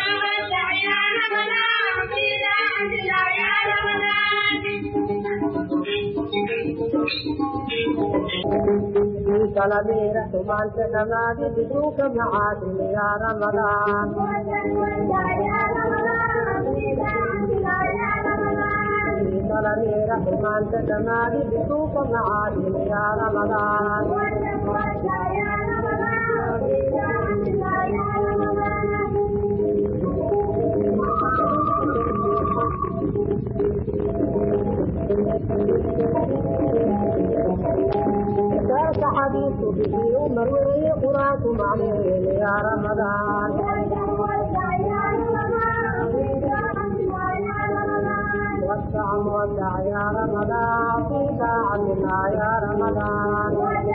Salamera tumante kamadi biduka maadi ya Ramadan Salamera tumante kamadi biduka maadi ya Ramadan ذاك حديث به مروي قرآن معلم يا رمضان والطعم والدع يا رمضان في طاعتنا يا رمضان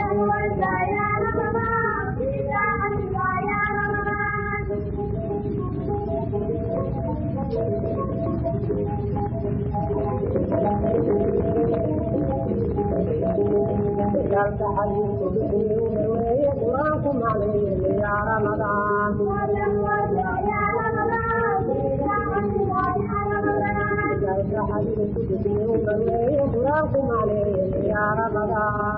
ذاك حديث به مروي قرآن معلم يا رمضان ذاك حديث به مروي قرآن معلم يا رمضان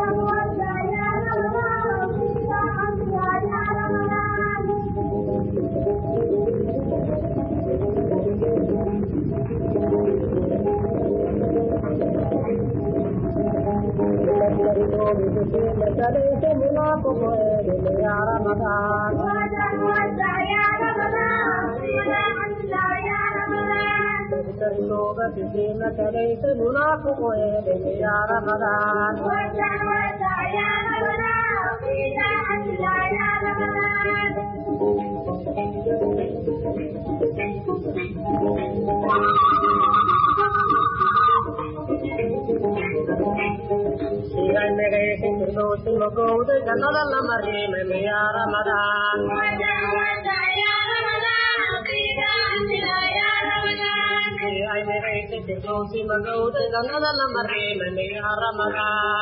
ليس منافق يا رمضان التوبة فيمك ليس منافق يا رمضان Sigan mereka terus menggoda ganada la marim ya Ramadan. Sigan mereka terus menggoda ganada la marim ya Ramadan.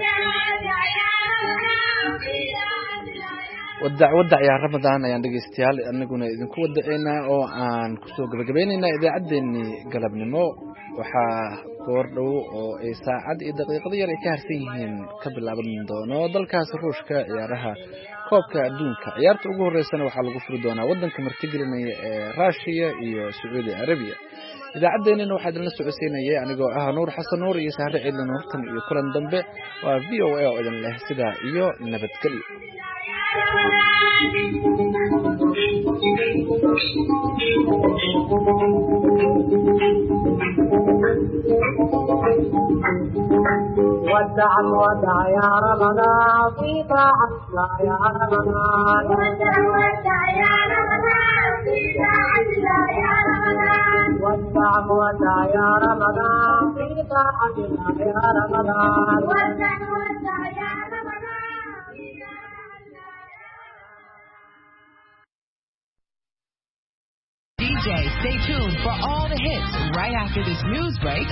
wadac wadac ya Ramadan ayaan dhageystayaal anaguna idinku wadaceynaa oo aan kusoo gabagabeynayna idaacadeennii galabnimo waxaa goor dhow oo ay saacad iyo daqiiqado yar ay ka harsan yihiin ka bilaaban doono dalkaasi ruushka ciyaaraha koobka adduunka. ciyaarta ugu horeysana waxaa lagu furi doonaa waddanka martigelinaya ee Russia iyo Saudi Arabia. idaacaddeenina waxaa idinla socodsiinayay anigoo ah Nuur Xasan Nuur iyo Sahre Ciidlan Hortan iyo kulan dambe waa V O A oo idin leh sidaa iyo nabadgelyo. ودع ودع يا رمضان في طاعتنا يا رمضان ودع ودع يا رمضان في طاعتنا يا رمضان ودع ودع يا رمضان في طاعتنا يا رمضان ودع ودع يا رمضان. D J, stay tuned for all the hits right after this news break.